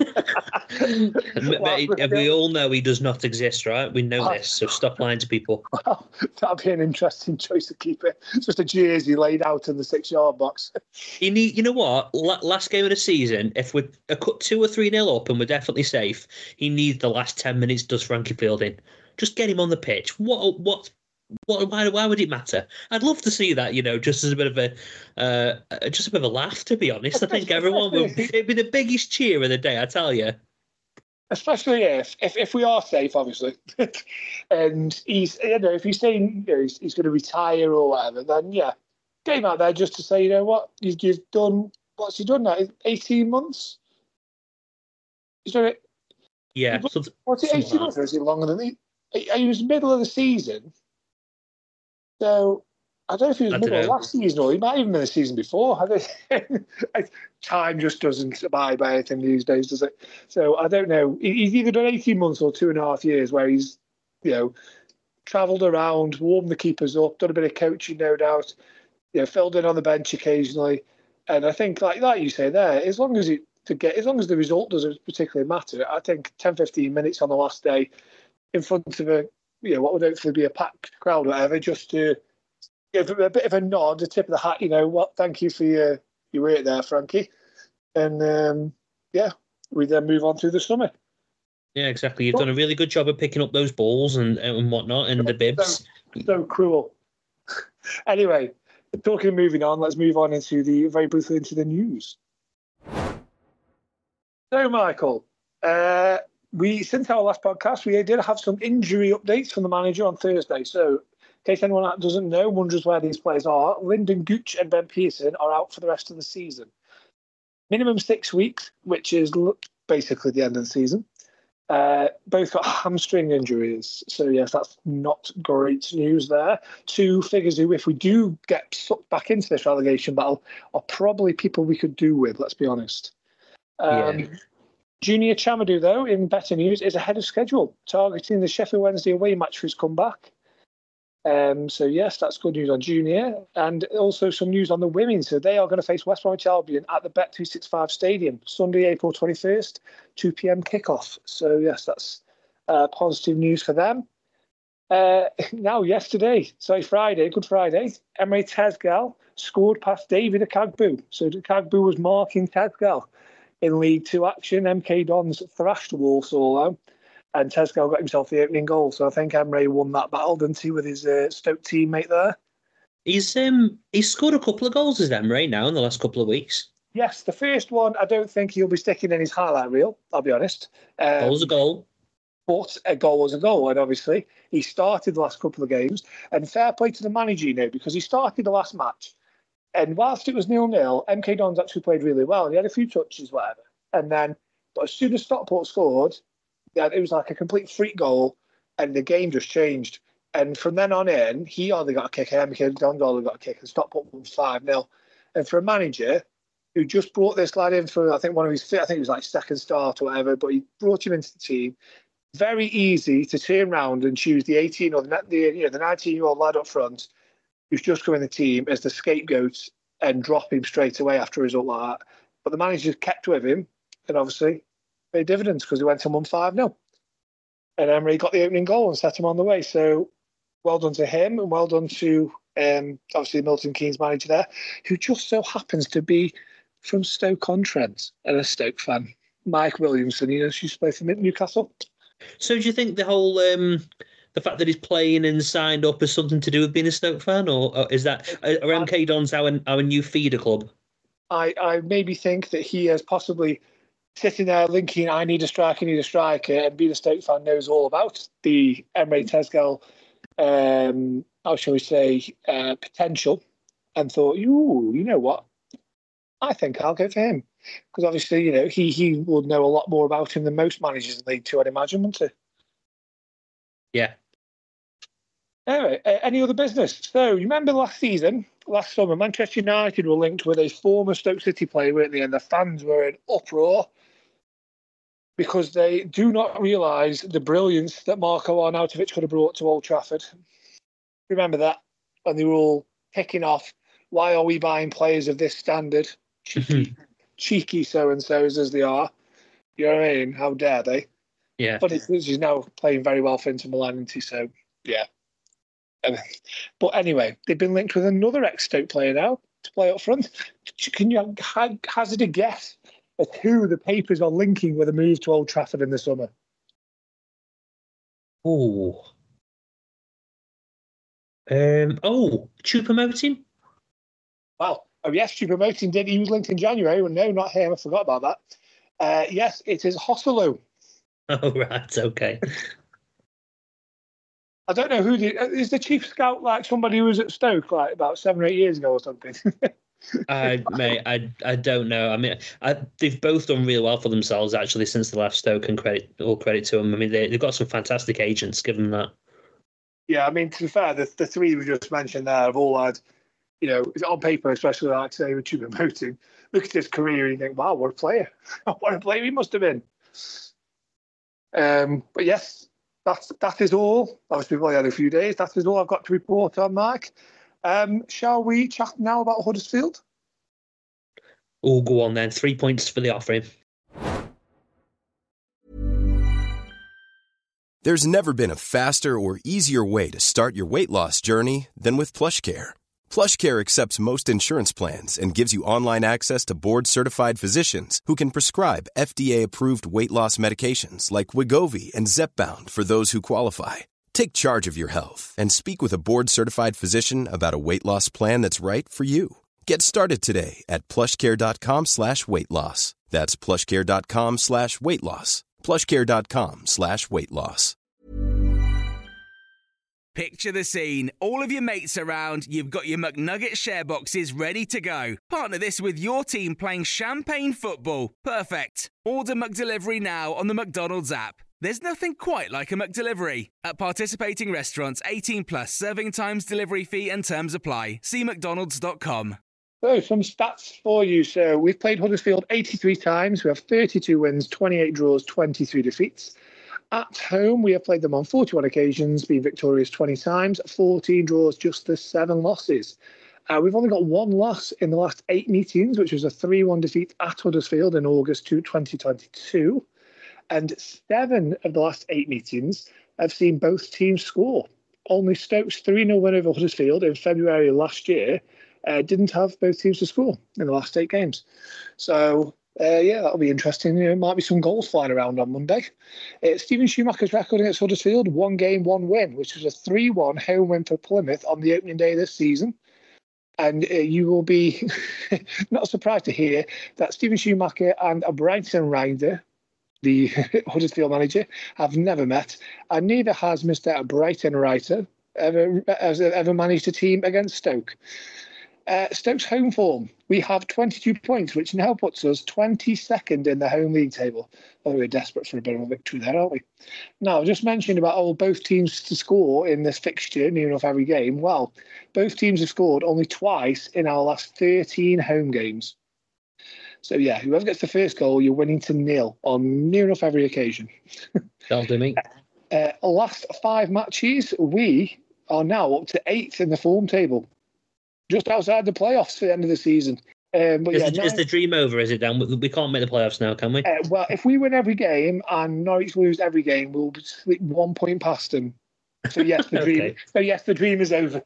We all know he does not exist, right? We know this, so stop lying to people. Well, that'd be an interesting choice to keep it. It's just a jersey laid out in the 6-yard box. You know what? Last game of the season, if we're a cut 2 or 3-0 up and we're definitely safe, he needs the last 10 minutes. Does Frankie Fielding? Just get him on the pitch. Why would it matter? I'd love to see that, just as a bit of a laugh, to be honest. I think it'd be the biggest cheer of the day, I tell you. Especially if we are safe, obviously, and he's, if he's saying he's going to retire or whatever, then yeah, get him out there just to say, you know what, you've done. What's he done now? 18 months. He's done it. Yeah. What's it? 18 months, or is it longer than he was middle of the season? So I don't know if he was middle of last season or he might even been the season before. Time just doesn't abide by anything these days, does it? So I don't know. He's either done 18 months or 2.5 years where he's, travelled around, warmed the keepers up, done a bit of coaching, no doubt, filled in on the bench occasionally. And I think, like you say there, as long as the result doesn't particularly matter, I think 10, 15 minutes on the last day in front of what would hopefully be a packed crowd or whatever, just to give a bit of a nod, a tip of the hat, thank you for your work there, Frankie. And we then move on through the summer. Yeah, exactly. You've done a really good job of picking up those balls and whatnot, and the bibs. So cruel. Anyway, moving on, let's move on very briefly into the news. So, Michael, since our last podcast, we did have some injury updates from the manager on Thursday. So, in case anyone doesn't know, wonders where these players are, Lyndon Gooch and Ben Pearson are out for the rest of the season. Minimum 6 weeks, which is basically the end of the season. Both got hamstring injuries. So, yes, that's not great news there. Two figures who, if we do get sucked back into this relegation battle, are probably people we could do with, let's be honest. Junior Chamadou, though, in better news, is ahead of schedule, targeting the Sheffield Wednesday away match for his comeback. So, yes, that's good news on Junior. And also some news on the women. So they are going to face West Bromwich Albion at the Bet365 Stadium, Sunday, April 21st, 2 p.m. kickoff. So, yes, that's positive news for them. Now, Friday, Good Friday, Emre Tezgel scored past David Akagbu. So Akagbu was marking Tezgel in League Two action. MK Dons thrashed Walsall, and Tezgel got himself the opening goal. So I think Emre won that battle, didn't he, with his Stoke teammate there? He's scored a couple of goals as Emre now in the last couple of weeks. Yes, the first one, I don't think he'll be sticking in his highlight reel, I'll be honest. Goal was a goal. But a goal was a goal, and obviously he started the last couple of games. And fair play to the manager, because he started the last match. And whilst it was 0-0, MK Dons actually played really well. He had a few touches, whatever. But as soon as Stockport scored, it was like a complete freak goal, and the game just changed. And from then on in, he either got a kick, and MK Dons either got a kick, and Stockport won 5-0. And for a manager who just brought this lad in for, I think it was like second start or whatever, but he brought him into the team. Very easy to turn around and choose the 18 or the 19-year-old lad up front who's just come in the team as the scapegoat and drop him straight away after a result like that. But the manager kept with him and obviously paid dividends because he went and won 5-0. And Emery got the opening goal and set him on the way. So well done to him and well done to obviously Milton Keynes manager there, who just so happens to be from Stoke-on-Trent and a Stoke fan. Mike Williamson, she used to play for Newcastle. So do you think the whole the fact that he's playing and signed up has something to do with being a Stoke fan, or is that are MK Dons our new feeder club? I maybe think that he is possibly sitting there thinking, I need a striker, and being a Stoke fan knows all about the Emre Tezgel, how shall we say, potential, and thought, you know what? I think I'll go for him. Because obviously, he will know a lot more about him than most managers in League Two, I'd imagine, wouldn't he? Yeah. Anyway, any other business? So, you remember last summer, Manchester United were linked with a former Stoke City player, weren't they? And the fans were in uproar because they do not realise the brilliance that Marko Arnautovic could have brought to Old Trafford. Remember that? When they were all kicking off, why are we buying players of this standard? Cheeky so-and-sos as they are. You know what I mean? How dare they? Yeah. But he's now playing very well for Inter Milan, isn't he? So, yeah. But anyway, they've been linked with another ex-Stoke player now to play up front. Can you hazard a guess at who the papers are linking with a move to Old Trafford in the summer? Oh. Choupo-Moting? Wow. Oh, yes, Choupo-Moting did. He was linked in January. Well, no, not him. I forgot about that. Yes, it is Joselu. Oh, right. Okay. I don't know is the chief scout like somebody who was at Stoke like about 7 or 8 years ago or something. Mate, I don't know. I mean, they've both done really well for themselves actually since they left Stoke, and all credit to them. I mean, they've got some fantastic agents. Give them that. Yeah, I mean, to be fair, the three we just mentioned there have all had, on paper, especially like say with Choupo-Moting, look at his career and you think, wow, what a player! What a player he must have been. But yes. That is all. Obviously, we've only had a few days. That is all I've got to report on, Mark. Shall we chat now about Huddersfield? Oh, go on then. 3 points for the offering. There's never been a faster or easier way to start your weight loss journey than with PlushCare. PlushCare accepts most insurance plans and gives you online access to board-certified physicians who can prescribe FDA-approved weight loss medications like Wegovy and Zepbound for those who qualify. Take charge of your health and speak with a board-certified physician about a weight loss plan that's right for you. Get started today at plushcare.com/weight loss. That's plushcare.com/weight loss. plushcare.com/weight loss. Picture the scene. All of your mates around, you've got your McNugget share boxes ready to go. Partner this with your team playing champagne football. Perfect. Order McDelivery now on the McDonald's app. There's nothing quite like a McDelivery. At participating restaurants, 18 plus, serving times, delivery fee and terms apply. See mcdonalds.com. So, some stats for you. So, we've played Huddersfield 83 times. We have 32 wins, 28 draws, 23 defeats. At home, we have played them on 41 occasions, being victorious 20 times, 14 draws, just the 7 losses. We've only got 1 loss in the last 8 meetings, which was a 3-1 defeat at Huddersfield in August 2022. And 7 of the last 8 meetings have seen both teams score. Only Stoke's 3-0 win over Huddersfield in February last year didn't have both teams to score in the last 8 games. So, that'll be interesting. Might be some goals flying around on Monday. Steven Schumacher's record against Huddersfield, 1 game, 1 win, which was a 3-1 home win for Plymouth on the opening day of this season. And you will be not surprised to hear that Steven Schumacher and a Brighton rider, the Huddersfield manager, have never met, and neither has Mr. Brighton Writer ever managed a team against Stoke. Stoke's home form, we have 22 points, which now puts us 22nd in the home league table. Oh, we're desperate for a bit of a victory there, aren't we? Now, I just mentioned about both teams to score in this fixture, near enough every game. Well, both teams have scored only twice in our last 13 home games. So, yeah, whoever gets the first goal, you're winning to 0 on near enough every occasion. That'll do me. Last 5 matches, we are now up to 8th in the form table. Just outside the playoffs for the end of the season. But is the dream over? Is it Dan? We can't make the playoffs now, can we? Well, if we win every game and Norwich lose every game, we'll sleep 1 point past them. So yes, the dream. Okay. So yes, the dream is over.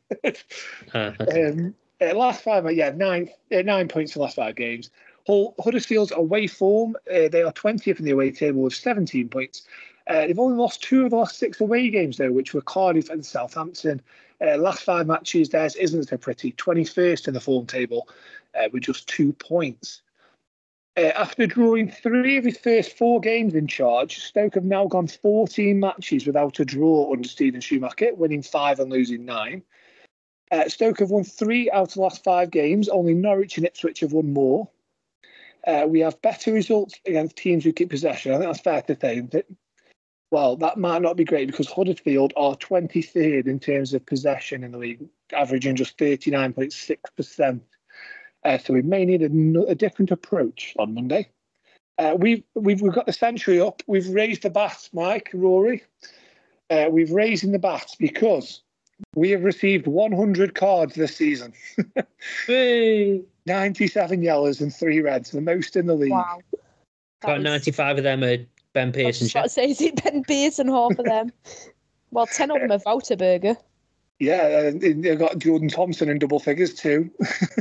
Last 5, 9 points for the last 5 games. Huddersfield's away form, they are 20th in the away table with 17 points. They've only lost 2 of the last 6 away games, though, which were Cardiff and Southampton. Last 5 matches, theirs isn't so pretty. 21st in the form table with just 2 points. After drawing 3 of his first 4 games in charge, Stoke have now gone 14 matches without a draw under Steven Schumacher, winning 5 and losing 9. Stoke have won 3 out of the last 5 games. Only Norwich and Ipswich have won more. We have better results against teams who keep possession. I think that's fair to say. Well, that might not be great because Huddersfield are 23rd in terms of possession in the league, averaging just 39.6%. So we may need a different approach on Monday. We've got the century up. We've raised the bat, Mike, Rory. We've raised the bat because we have received 100 cards this season. Hey. 97 yellows and 3 reds, the most in the league. Wow. About 95 of them are Ben Pearson. I was say, is it Ben Pearson, half of them? Well, 10 of them are Wouterberger. Yeah, they've got Jordan Thompson in double figures too.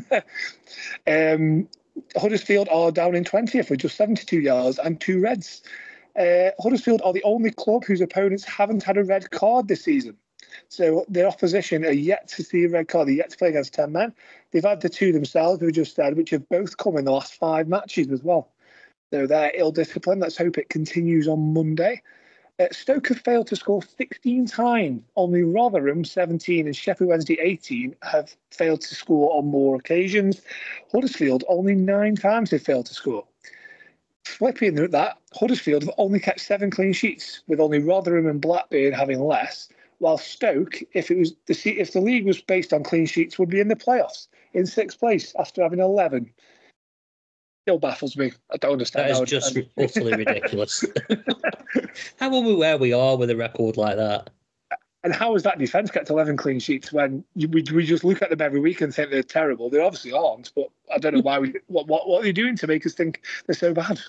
Huddersfield are down in 20th with just 72 yellows and 2 reds. Huddersfield are the only club whose opponents haven't had a red card this season. So their opposition are yet to see a red card. They're yet to play against 10 men. They've had the 2 themselves, we just said, which have both come in the last 5 matches as well. So they're ill-disciplined. Let's hope it continues on Monday. Stoke have failed to score 16 times. Only Rotherham, 17, and Sheffield Wednesday, 18, have failed to score on more occasions. Huddersfield, only 9 times they've failed to score. Flipping that, Huddersfield have only kept 7 clean sheets, with only Rotherham and Blackburn having less, while Stoke, if the league was based on clean sheets, would be in the playoffs in 6th place after having 11. Still baffles me. I don't understand. That is just utterly ridiculous. How are we where we are with a record like that? And how has that defence kept 11 clean sheets when we just look at them every week and think they're terrible? They obviously aren't, but I don't know why. What are they doing to make us think they're so bad?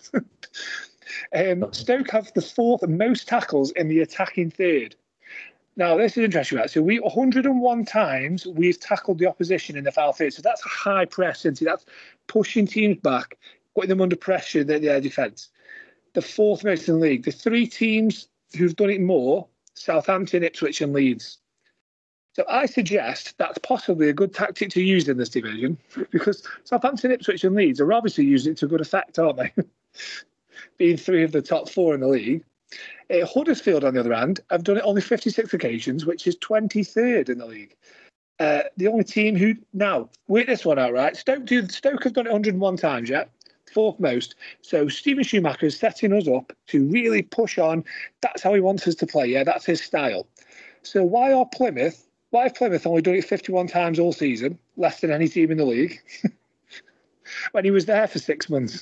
Stoke have the 4th most tackles in the attacking third. Now, this is interesting, right? So 101 times we've tackled the opposition in the foul third. So that's a high press, and that's pushing teams back, putting them under pressure in their defence. The 4th most in the league. The 3 teams who've done it more, Southampton, Ipswich and Leeds. So I suggest that's possibly a good tactic to use in this division because Southampton, Ipswich and Leeds are obviously using it to good effect, aren't they? Being 3 of the top 4 in the league. Huddersfield, on the other hand, have done it only 56 occasions, which is 23rd in the league. The only team who... Now, wait this one out, right? Stoke have done it 101 times, yeah? 4th most. So Steven Schumacher is setting us up to really push on. That's how he wants us to play, yeah? That's his style. So why have Plymouth only done it 51 times all season, less than any team in the league, when he was there for 6 months?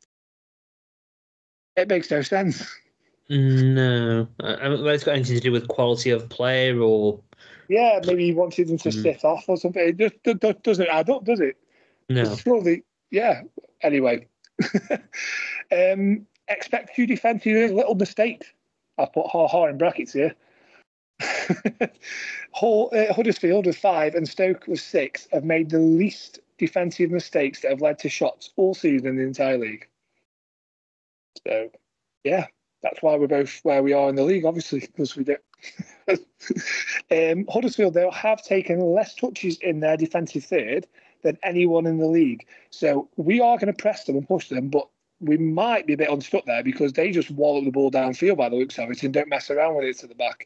It makes no sense. No. I mean, it's got anything to do with quality of play or... Yeah, maybe he wanted them to sit off or something. It just doesn't add up, does it? No. Slowly, yeah. Anyway. Expect few defensive little mistakes. I'll put ha in brackets here. Huddersfield with 5 and Stoke with 6 have made the least defensive mistakes that have led to shots all season in the entire league. So, yeah. That's why we're both where we are in the league, obviously, because we do. Huddersfield, though, have taken less touches in their defensive third than anyone in the league. So we are going to press them and push them, but we might be a bit unstuck there because they just wallop the ball downfield by the looks of it and don't mess around with it to the back.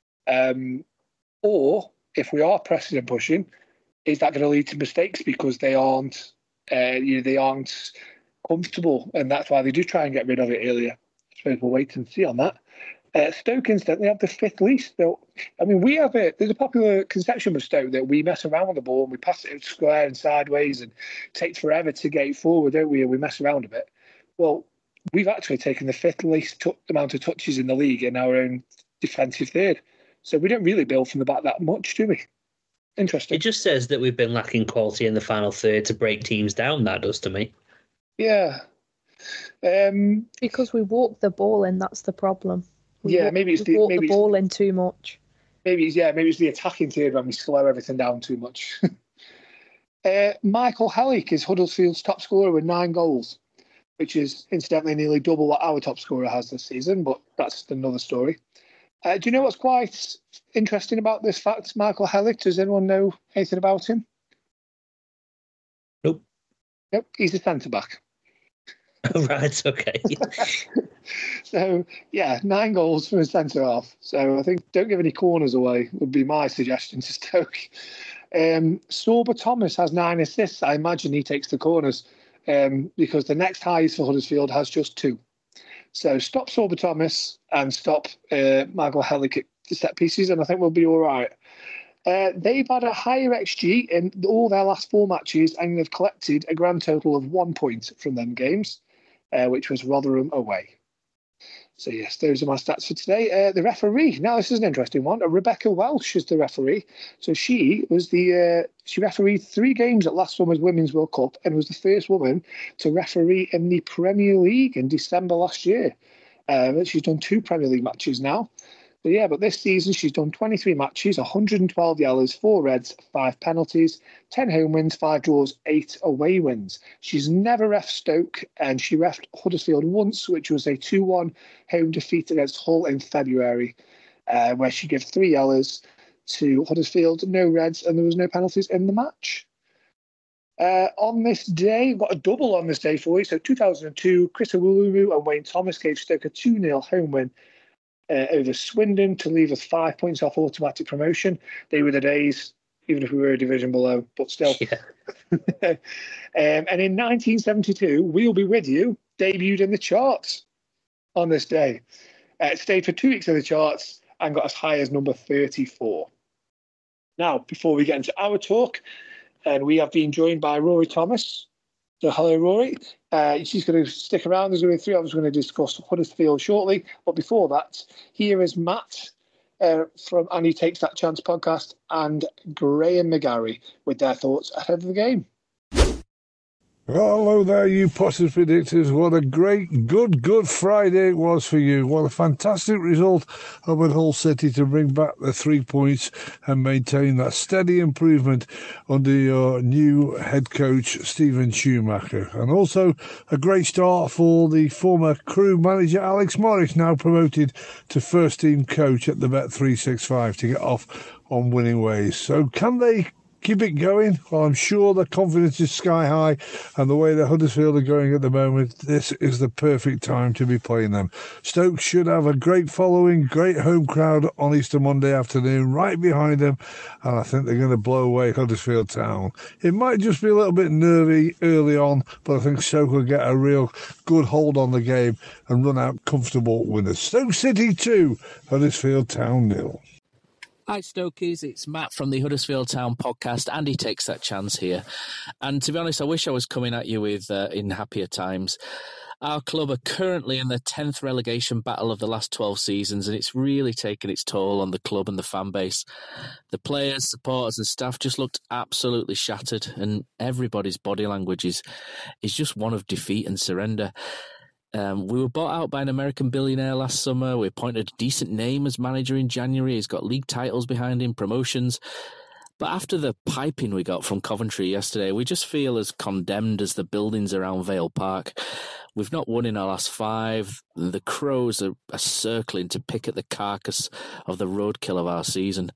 Or if we are pressing and pushing, is that going to lead to mistakes because they aren't comfortable, and that's why they do try and get rid of it earlier. So we'll wait and see on that. Stoke, incidentally, have the 5th least. So, I mean, there's a popular conception with Stoke that we mess around with the ball and we pass it square and sideways and it takes forever to get it forward, don't we? And we mess around a bit. Well, we've actually taken the 5th least amount of touches in the league in our own defensive third. So we don't really build from the back that much, do we? Interesting. It just says that we've been lacking quality in the final third to break teams down, that does to me. Yeah. Because we walk the ball in, that's the problem. We walk the ball in too much. Maybe it's the attacking third when we slow everything down too much. Michael Hellick is Huddersfield's top scorer with 9 goals. which is incidentally nearly double what our top scorer has this season, but that's another story. Do you know what's quite interesting about this fact, Michael Hellick? Does anyone know anything about him? Nope. Nope, he's a centre-back. Right, okay. So, 9 goals from a centre-half. So I think don't give any corners away would be my suggestion to Stoke. Sorba Thomas has 9 assists. I imagine he takes the corners because the next highest for Huddersfield has just 2. So stop Sorba Thomas and stop Michael Hellick at the set pieces, and I think we'll be all right. They've had a higher XG in all their last 4 matches, and they've collected a grand total of 1 point from them games, which was Rotherham away. So, yes, those are my stats for today. The referee, now this is an interesting one. Rebecca Welsh is the referee. So she was she refereed 3 games at last summer's Women's World Cup and was the first woman to referee in the Premier League in December last year. She's done 2 Premier League matches now. But this season she's done 23 matches, 112 yellows, 4 reds, 5 penalties, 10 home wins, 5 draws, 8 away wins. She's never ref Stoke, and she refed Huddersfield once, which was a 2-1 home defeat against Hull in February, where she gave 3 yellows to Huddersfield, no reds, and there was no penalties in the match. On this day, we've got a double on this day for you. So 2002, Chris Awuluwu and Wayne Thomas gave Stoke a 2-0 home win over Swindon to leave us 5 points off automatic promotion. They were the days, even if we were a division below, but still. Yeah. And in 1972, We'll Be With You debuted in the charts on this day. It stayed for 2 weeks in the charts and got as high as number 34. Now, before we get into our talk, and we have been joined by Rory Thomas. So hello, Rory. She's going to stick around. There's going to be 3 of us going to discuss Huddersfield shortly. But before that, here is Matt from And He Takes That Chance podcast and Graham McGarry with their thoughts ahead of the game. Well, hello there, you Potters predictors. What a great, good Friday it was for you. What a fantastic result up at Hull City to bring back the 3 points and maintain that steady improvement under your new head coach, Stephen Schumacher. And also a great start for the former Crewe manager, Alex Morris, now promoted to first team coach at the Bet365 to get off on winning ways. So can they keep it going? Well, I'm sure the confidence is sky high, and the way the Huddersfield are going at the moment, this is the perfect time to be playing them. Stoke should have a great following, great home crowd on Easter Monday afternoon, right behind them, and I think they're going to blow away Huddersfield Town. It might just be a little bit nervy early on, but I think Stoke will get a real good hold on the game and run out comfortable winners. Stoke City 2, Huddersfield Town 0. Hi Stokies, it's Matt from the Huddersfield Town podcast. Andy Takes That Chance here. And to be honest, I wish I was coming at you with in happier times. Our club are currently in the 10th relegation battle of the last 12 seasons, and it's really taken its toll on the club and the fan base. The players, supporters and staff just looked absolutely shattered, and everybody's body language is just one of defeat and surrender. We were bought out by an American billionaire last summer. We appointed a decent name as manager in January. He's got league titles behind him, promotions. But after the piping we got from Coventry yesterday, we just feel as condemned as the buildings around Vale Park. We've not won in our last 5. The Crows are circling to pick at the carcass of the roadkill of our season.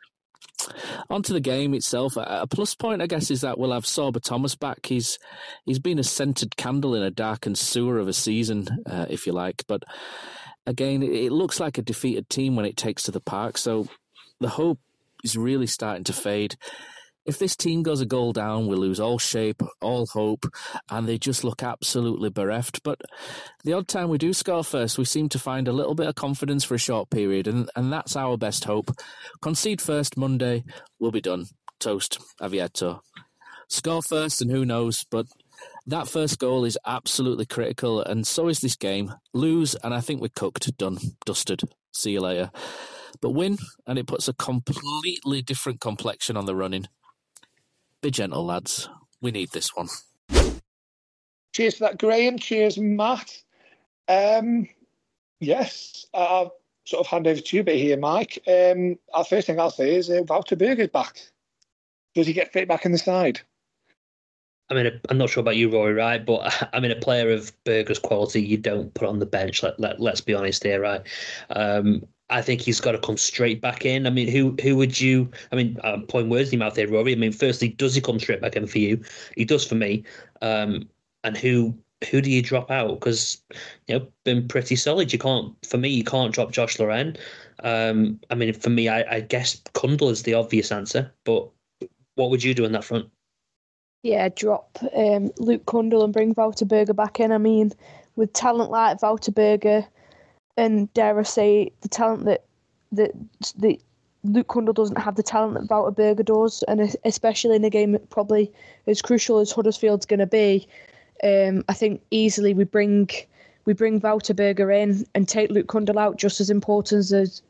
On to the game itself. A plus point, I guess, is that we'll have Sorba Thomas back. He's been a scented candle in a darkened sewer of a season, if you like. But again, it looks like a defeated team when it takes to the park. So the hope is really starting to fade. If this team goes a goal down, we lose all shape, all hope, and they just look absolutely bereft. But the odd time we do score first, we seem to find a little bit of confidence for a short period, and that's our best hope. Concede first Monday, we'll be done. Toast, avieto. Score first, and who knows, but that first goal is absolutely critical, and so is this game. Lose, and I think we're cooked, done, dusted. See you later. But win, and it puts a completely different complexion on the running. Be gentle, lads. We need this one. Cheers for that, Graham. Cheers, Matt. Yes, I'll sort of hand over to you a bit here, Mike. Our first thing I'll say is Wouter Berger's back. Does he get fit back in the side? I'm not sure about you, Rory, right? But I mean, a player of Berger's quality, you don't put on the bench. Let's be honest here, right? I think he's got to come straight back in. I mean, who would you? I mean, I'm putting words in your mouth here, Rory. I mean, firstly, does he come straight back in for you? He does for me. And who do you drop out? Because been pretty solid. You can't drop Josh Loren. I mean, for me, I guess Cundle is the obvious answer. But what would you do on that front? Yeah, drop Luke Cundle and bring Wouter Berger back in. I mean, with talent like Wouter Berger, and dare I say, the talent that Luke Cundle doesn't have the talent that Wouter Berger does, and especially in a game probably as crucial as Huddersfield's going to be, I think easily we bring Wouter Berger in and take Luke Cundle out just as important as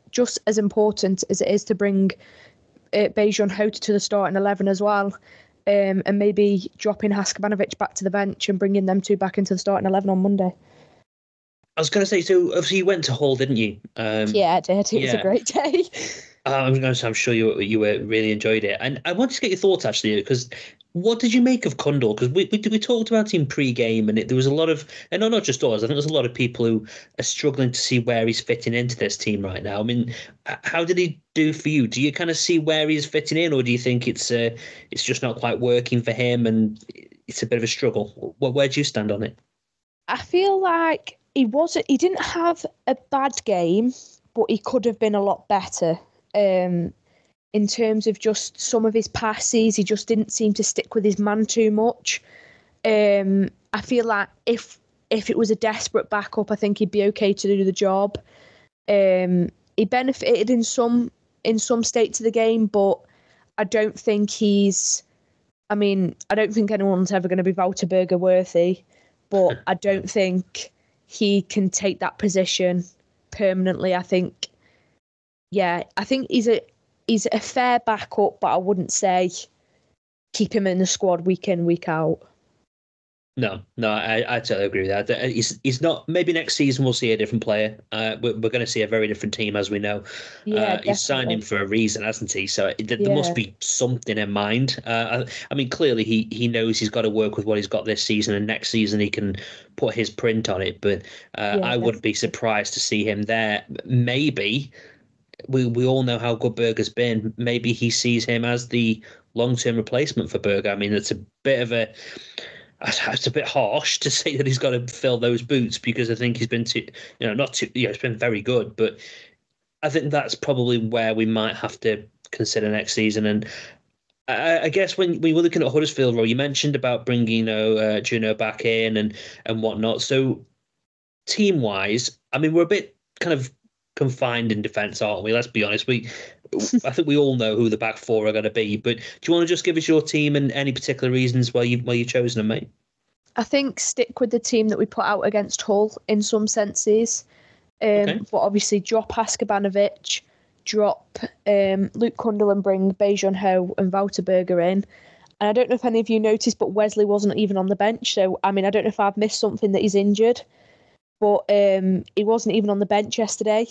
it is to bring Bejon Ho to the starting 11 as well. And maybe dropping Haskabanovic back to the bench and bringing them two back into the starting 11 on Monday. I was going to say, so obviously you went to Hull, didn't you? Yeah, I did. It was a great day. I'm sure you really enjoyed it. And I wanted to get your thoughts, actually, because what did you make of Cundle? Because we talked about him pre-game, and there was a lot of, and not just us, I think there's a lot of people who are struggling to see where he's fitting into this team right now. I mean, how did he do for you? Do you kind of see where he's fitting in, or do you think it's just not quite working for him and it's a bit of a struggle? Where do you stand on it? I feel like he didn't have a bad game, but he could have been a lot better. In terms of just some of his passes, he just didn't seem to stick with his man too much. I feel like if it was a desperate backup, I think he'd be okay to do the job. He benefited in some states of the game, but I don't think I don't think anyone's ever going to be Wouter Berger worthy, but I don't think he can take that position permanently. I think he's a fair backup, but I wouldn't say keep him in the squad week in, week out. No, I totally agree with that. He's not. Maybe next season we'll see a different player. We're going to see a very different team, as we know. Yeah, he's signed him for a reason, hasn't he? So there must be something in mind. I mean, clearly he knows he's got to work with what he's got this season, and next season he can put his print on it. But I wouldn't be surprised to see him there. Maybe. We all know how good Berger's been. Maybe he sees him as the long-term replacement for Berger. I mean, it's a bit harsh to say that he's got to fill those boots, because I think he's been it's been very good, but I think that's probably where we might have to consider next season. And I guess when we were looking at Huddersfield, you mentioned about bringing Juno back in and whatnot. So team-wise, I mean, we're a bit kind of confined in defence, aren't we? Let's be honest. I think we all know who the back four are going to be. But do you want to just give us your team and any particular reasons why you've chosen them, mate? I think stick with the team that we put out against Hull in some senses. But obviously drop Haskabanovic, drop Luke Cundle and bring Bejon Ho and Wouter Berger in. And I don't know if any of you noticed, but Wesley wasn't even on the bench. So, I mean, I don't know if I've missed something that he's injured. But he wasn't even on the bench yesterday.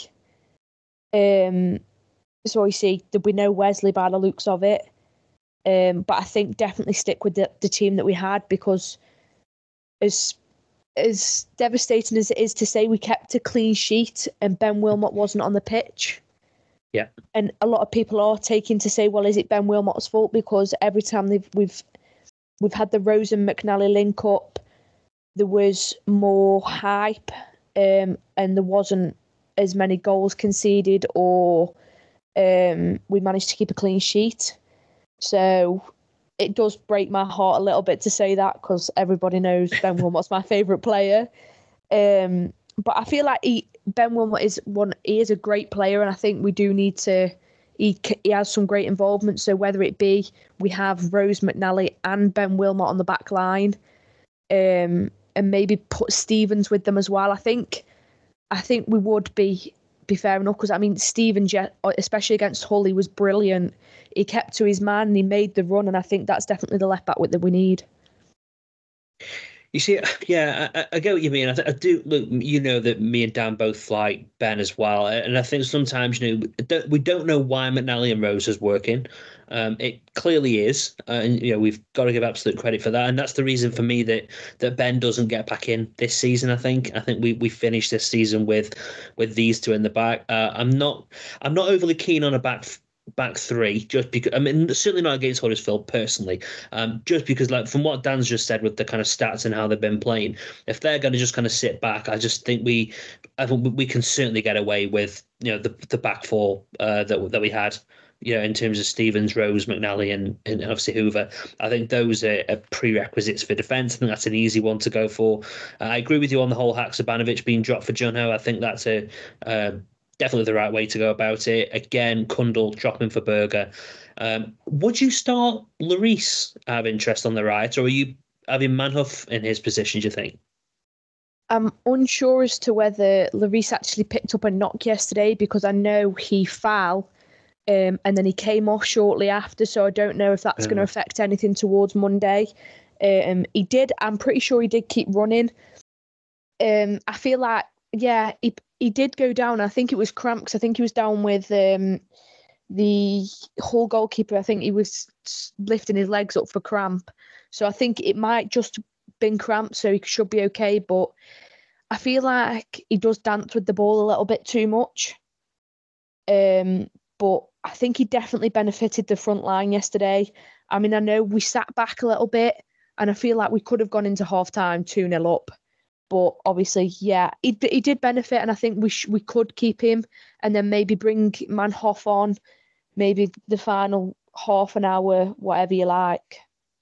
So you see, we know Wesley by the looks of it. But I think definitely stick with the team that we had, because as devastating as it is to say, we kept a clean sheet and Ben Wilmot wasn't on the pitch. Yeah. And a lot of people are taking to say, well, is it Ben Wilmot's fault? Because every time we've had the Rose and McNally link up, there was more hype, and there wasn't as many goals conceded, or we managed to keep a clean sheet. So it does break my heart a little bit to say that, because everybody knows Ben Wilmot's my favourite player. But I feel like Ben Wilmot is a great player, and I think we do need to. He has some great involvement. So whether it be we have Rose McNally and Ben Wilmot on the back line, and maybe put Stevens with them as well. I think we would be fair enough, because I mean Stevens, especially against Hull, he was brilliant. He kept to his man and he made the run, and I think that's definitely the left back that we need. You see, yeah, I get what you mean. I do. Look, you know that me and Dan both like Ben as well, and I think sometimes we don't know why McNally and Rose is working. It clearly is, and we've got to give absolute credit for that. And that's the reason for me that Ben doesn't get back in this season. I think we finished this season with these two in the back. I'm not overly keen on a back three, just because, I mean, certainly not against Huddersfield personally, just because, like, from what Dan's just said with the kind of stats and how they've been playing, if they're going to just kind of sit back, I think we can certainly get away with the back four that we had. In terms of Stevens, Rose, McNally, and obviously Hoover. I think those are prerequisites for defence. I think that's an easy one to go for. I agree with you on the whole Haksabanovic being dropped for Junho. I think that's definitely the right way to go about it. Again, Kundal dropping for Berger. Would you start Lloris out of interest on the right, or are you having Manhoef in his position, do you think? I'm unsure as to whether Lloris actually picked up a knock yesterday, because I know he fell and then he came off shortly after, so I don't know if that's going to affect anything towards Monday. He did, I'm pretty sure he did keep running. I feel like, yeah, he did go down. I think it was cramps. I think he was down with the Hull goalkeeper. I think he was lifting his legs up for cramp. So I think it might just been cramp, so he should be okay. But I feel like he does dance with the ball a little bit too much. But I think he definitely benefited the front line yesterday. I mean, I know we sat back a little bit, and I feel like we could have gone into half-time 2-0 up. But obviously, yeah, he did benefit, and I think we could keep him and then maybe bring Manhoef on, maybe the final half an hour, whatever you like.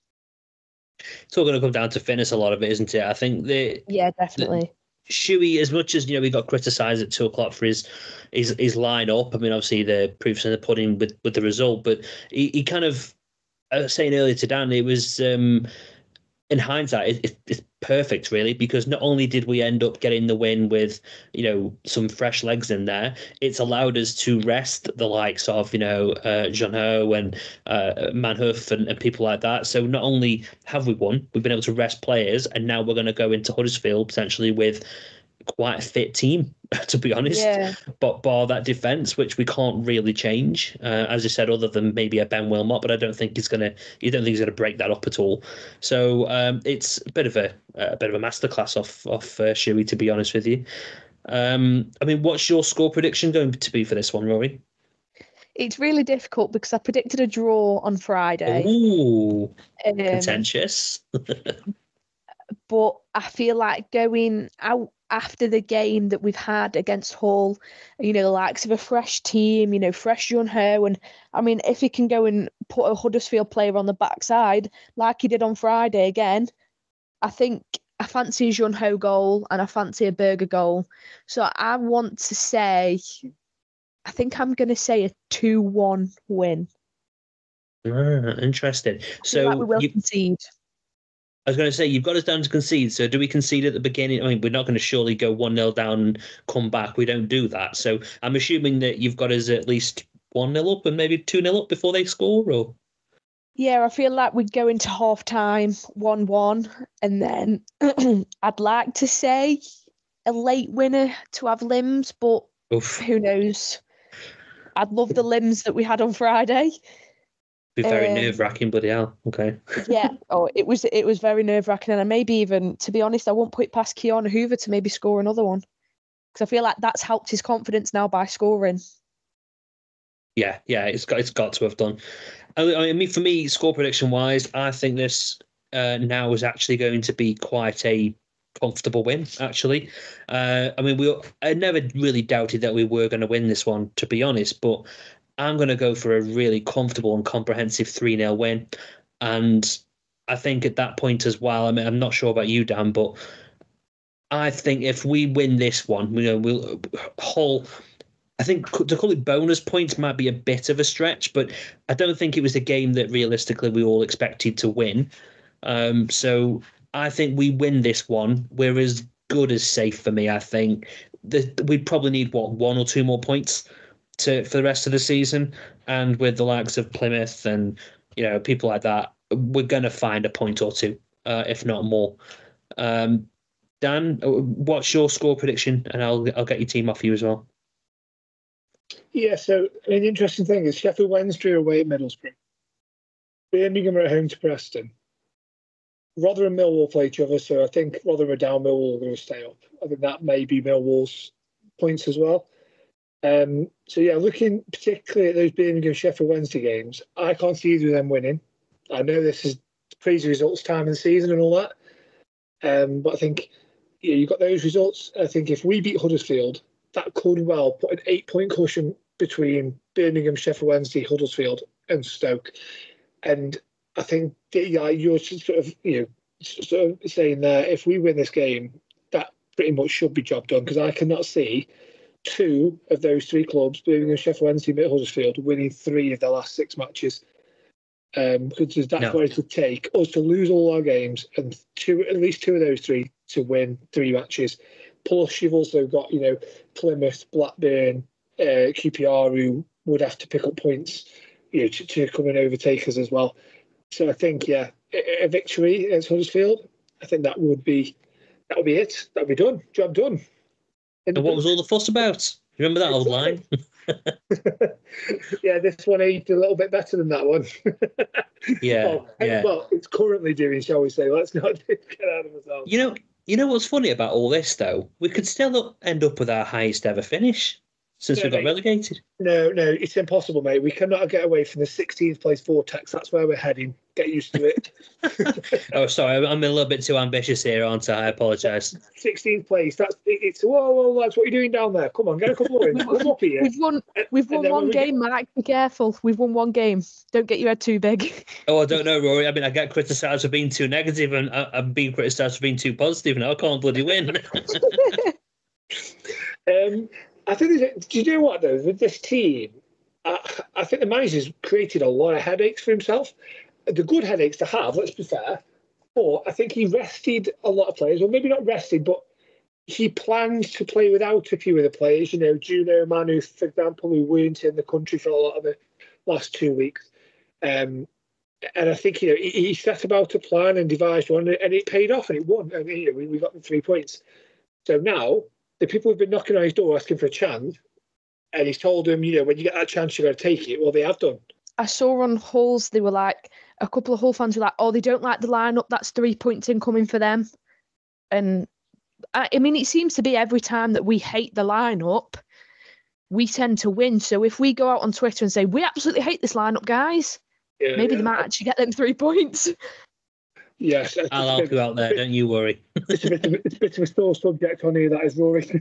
It's all going to come down to fitness, a lot of it, isn't it? I think yeah, definitely. Shuey, as much as we got criticised at 2:00 for his line up. I mean, obviously the proof's in the pudding with the result, but he kind of, I was saying earlier to Dan, it was in hindsight, it's perfect, really, because not only did we end up getting the win with some fresh legs in there, it's allowed us to rest the likes of Junho and Manhoef and people like that. So not only have we won, we've been able to rest players, and now we're going to go into Huddersfield potentially with quite a fit team, to be honest. Yeah. But bar that defence, which we can't really change, as I said, other than maybe a Ben Wilmot, but I don't think he's gonna break that up at all. So it's a bit of a masterclass off Shuey, to be honest with you. I mean, what's your score prediction going to be for this one, Rory? It's really difficult because I predicted a draw on Friday. Ooh, contentious. But I feel like going out after the game that we've had against Hull, the likes of a fresh team, fresh Junho, and I mean, if he can go and put a Huddersfield player on the backside like he did on Friday again, I think I fancy a Junho goal and I fancy a Berger goal. So I want to say, I think I'm going to say a 2-1 win. Interesting. So like we will concede. I was going to say, you've got us down to concede. So do we concede at the beginning? I mean, we're not going to surely go 1-0 down and come back. We don't do that. So I'm assuming that you've got us at least 1-0 up and maybe 2-0 up before they score, or? Yeah, I feel like we'd go into half-time 1-1, and then I'd like to say a late winner to have limbs, but Who knows? I'd love the limbs that we had on Friday. Be very nerve-wracking, bloody hell. Okay. Yeah. Oh, it was very nerve-wracking, and maybe even, to be honest, I won't put it past Keanu Hoover to maybe score another one, because I feel like that's helped his confidence now by scoring. Yeah, it's got to have done. I mean, for me, score prediction-wise, I think this now is actually going to be quite a comfortable win, actually. I mean, I never really doubted that we were going to win this one, to be honest, but I'm going to go for a really comfortable and comprehensive 3-0 win. And I think at that point as well, I mean, I'm not sure about you, Dan, but I think if we win this one, Hull, I think to call it bonus points might be a bit of a stretch, but I don't think it was a game that realistically we all expected to win. So I think we win this one. We're as good as safe for me, I think. We'd probably need, 1 or 2 more points for the rest of the season, and with the likes of Plymouth and people like that, we're going to find a point or two, if not more. Dan, what's your score prediction? And I'll get your team off you as well. Yeah, so an interesting thing is Sheffield Wednesday are away at Middlesbrough. Birmingham are at home to Preston. Rotherham and Millwall play each other, so I think Rotherham are down, Millwall are going to stay up. I think that may be Millwall's points as well. So yeah, looking particularly at those Birmingham Sheffield Wednesday games, I can't see either of them winning. I know this is crazy results time of the season and all that, but I think you've got those results. I think if we beat Huddersfield, that could well put an 8-point cushion between Birmingham, Sheffield Wednesday, Huddersfield, and Stoke. And I think you're sort of saying that if we win this game, that pretty much should be job done, because I cannot see two of those three clubs, Birmingham, Sheffield Wednesday, and Huddersfield, winning 3 of their last 6 matches. Because that's what it would take us to lose all our games and at least 2 of those 3 to win 3 matches. Plus, you've also got Plymouth, Blackburn, QPR, who would have to pick up points to come and overtake us as well. So I think a victory against Huddersfield, I think that would be it. That would be done. Job done. And what was all the fuss about? Remember that old line? Yeah, this one aged a little bit better than that one. Yeah. Well, it's currently doing, shall we say. Let's not get out of ourselves. You know what's funny about all this, though? We could still end up with our highest ever finish since we got relegated. No, it's impossible, mate. We cannot get away from the 16th place vortex. That's where we're heading. Get used to it. Oh, sorry, I'm a little bit too ambitious here, aren't I? I apologise. 16th place. It's whoa, lads, what are you doing down there? Come on, get a couple of wins. Come up here. We've won one game, Mike. Be careful. We've won one game. Don't get your head too big. Oh, I don't know, Rory. I mean, I get criticised for being too negative, and I'm being criticised for being too positive. Now I can't bloody win. I think do you know what though? With this team, I think the manager's created a lot of headaches for himself. The good headaches to have, let's be fair. But I think he rested a lot of players, or maybe not rested, but he planned to play without a few of the players. Juno, Manu, for example, who weren't in the country for a lot of the last 2 weeks. And I think he set about a plan and devised one, and it paid off, and it won. And we got the 3 points. So now the people who've been knocking on his door asking for a chance, and he's told them, when you get that chance, you've got to take it. Well, they have done. I saw on Hull's, they were like, a couple of Hull fans were like, oh, they don't like the lineup, that's 3 points incoming for them. And I mean, it seems to be every time that we hate the lineup, we tend to win. So if we go out on Twitter and say, we absolutely hate this lineup, guys, maybe they might actually get them 3 points. Yes. I'll help you out there, don't you worry. It's a bit of a sore subject on here, that is, Rory.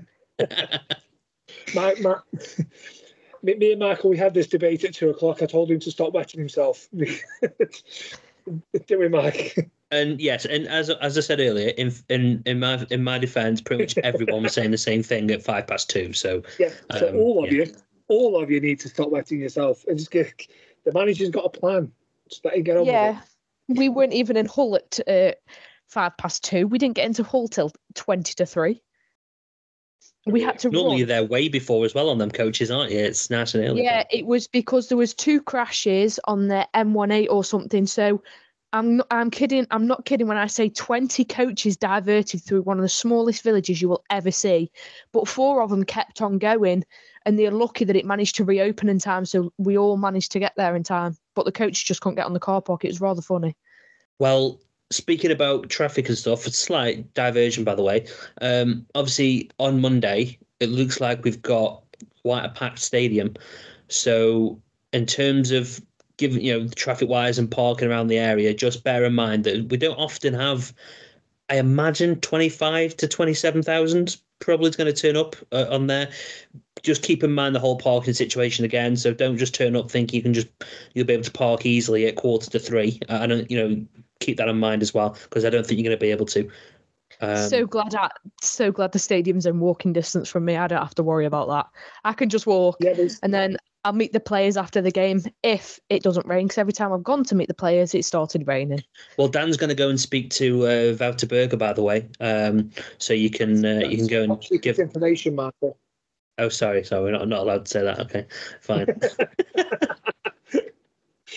Me and Michael, we had this debate at 2:00. I told him to stop wetting himself. Do we, Mike? And yes, and as I said earlier, in my defence, pretty much everyone was saying the same thing at 2:05. So yeah, so all of you need to stop wetting yourself and just get. The manager's got a plan. Just let him get on with it. We weren't even in Hull at 2:05. We didn't get into Hull till 20-3. We had to normally run. You're there way before as well on them coaches, aren't you? It's nice and early. Yeah, it was because there was 2 crashes on the M18 or something. So I'm kidding. I'm not kidding when I say 20 coaches diverted through one of the smallest villages you will ever see. But 4 of them kept on going, and they're lucky that it managed to reopen in time. So we all managed to get there in time. But the coaches just couldn't get on the car park. It was rather funny. Well, speaking about traffic and stuff, it's a slight diversion, by the way. Obviously, on Monday, it looks like we've got quite a packed stadium. So in terms of giving, traffic-wise and parking around the area, just bear in mind that we don't often have, I imagine, 25 to 27,000 probably is going to turn up on there. Just keep in mind the whole parking situation again. So don't just turn up thinking you'll be able to park easily at 2:45. I don't, keep that in mind as well, because I don't think you're going to be able to. So glad the stadium's in walking distance from me. I don't have to worry about that. I can just walk, and then I'll meet the players after the game if it doesn't rain. Because every time I've gone to meet the players, it started raining. Well, Dan's going to go and speak to Wouter Berger, by the way, so you can go and give information, Marco. Oh, sorry, we're not allowed to say that. Okay, fine.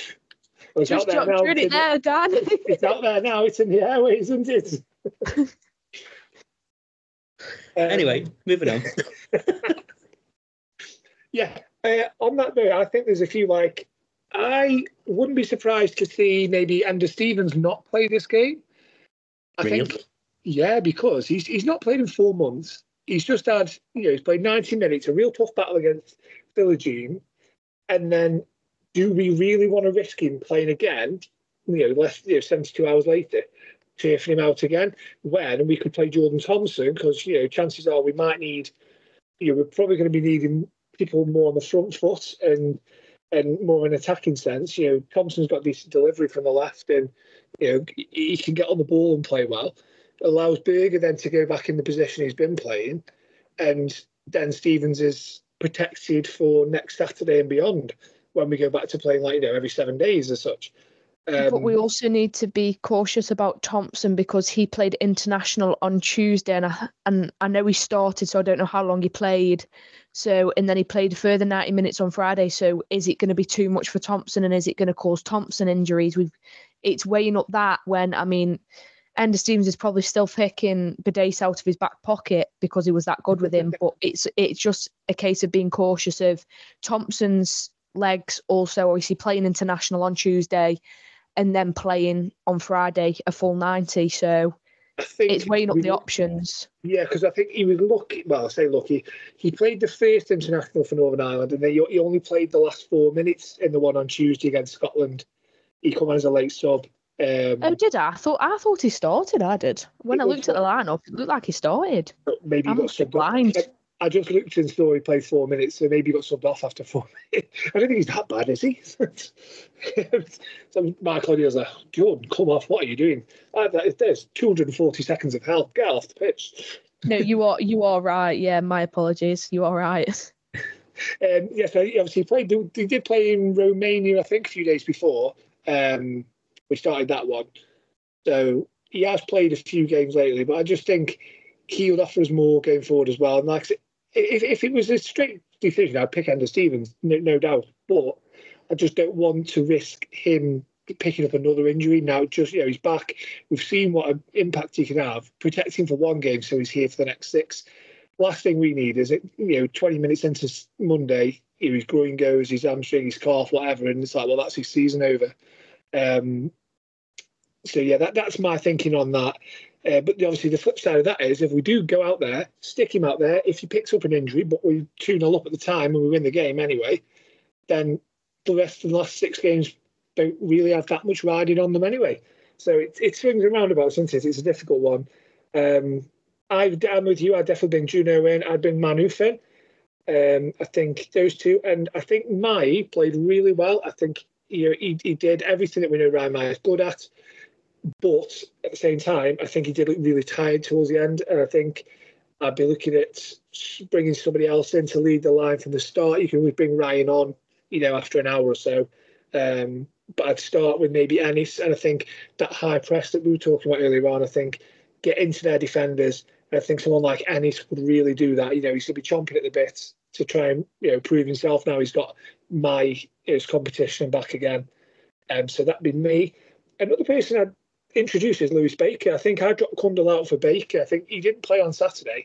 Just dropped it there, Dan. It's out there now. It's in the airways, isn't it? Anyway, moving on. Yeah. On that note, I think there's a few, I wouldn't be surprised to see maybe Ender Stevens not play this game. I think, yeah, because he's not played in 4 months. He's just had, he's played 90 minutes, a real tough battle against Philogene. And then do we really want to risk him playing again, 72 hours later, turfing him out again, when we could play Jordan Thompson? Because, chances are we might need, we're probably going to be needing people more on the front foot and more in an attacking sense. Thompson's got decent delivery from the left, and he can get on the ball and play well. Allows Berger then to go back in the position he's been playing, and then Stevens is protected for next Saturday and beyond when we go back to playing every 7 days as such. But we also need to be cautious about Thompson because he played international on Tuesday, and I know he started, so I don't know how long he played. So, and then he played a further 90 minutes on Friday. So, is it going to be too much for Thompson, and is it going to cause Thompson injuries? It's weighing up that when Ender Stevens is probably still picking Bidace out of his back pocket because he was that good with him. But it's just a case of being cautious of Thompson's legs. Also, obviously playing international on Tuesday, and then playing on Friday a full 90. So I think it's weighing up the options. Yeah, because I think he was lucky. Well, I say lucky. He played the first international for Northern Ireland, and then he only played the last 4 minutes in the one on Tuesday against Scotland. He came on as a late sub. Did I? I thought he started. I did. When I looked at the lineup, it looked like he started. Maybe he got subbed blind. I just looked and saw he played 4 minutes, so maybe he got subbed off after 4 minutes. I don't think he's that bad, is he? So Michael O'Neill's like, Jordan, come off. What are you doing? There's 240 seconds of hell. Get off the pitch. No, you are right. Yeah, my apologies. You are right. Yes, obviously he did play in Romania, I think, a few days before. We started that one. So he has played a few games lately, but I just think he would offer us more going forward as well. And if it was a straight decision, I'd pick Ender Stevens, no doubt. But I just don't want to risk him picking up another injury now. Just he's back. We've seen what an impact he can have. Protect him for one game, so he's here for the next 6. Last thing we need is 20 minutes into Monday, his groin goes, his hamstring, his calf, whatever, and it's like, well, that's his season over. So yeah, that's my thinking on that. But obviously the flip side of that is if we do go out there, stick him out there, if he picks up an injury, but we 2-0 up at the time and we win the game anyway, then the rest of the last 6 games don't really have that much riding on them anyway. So it swings and roundabouts, isn't it? It's a difficult one. I'm with you. I'd definitely bring Juno in. I'd bring Manuf in. I think those two. And I think Mai played really well. I think he did everything that we know Ryan Mai is good at. But at the same time, I think he did look really tired towards the end. And I think I'd be looking at bringing somebody else in to lead the line from the start. You can always bring Ryan on, after an hour or so. But I'd start with maybe Ennis. And I think that high press that we were talking about earlier on, I think get into their defenders. And I think someone like Ennis would really do that. He's going to be chomping at the bit to try and prove himself. Now he's got his competition back again. So that'd be me. Another person I'd introduce is Lewis Baker. I think I dropped Cundle out for Baker. I think he didn't play on Saturday,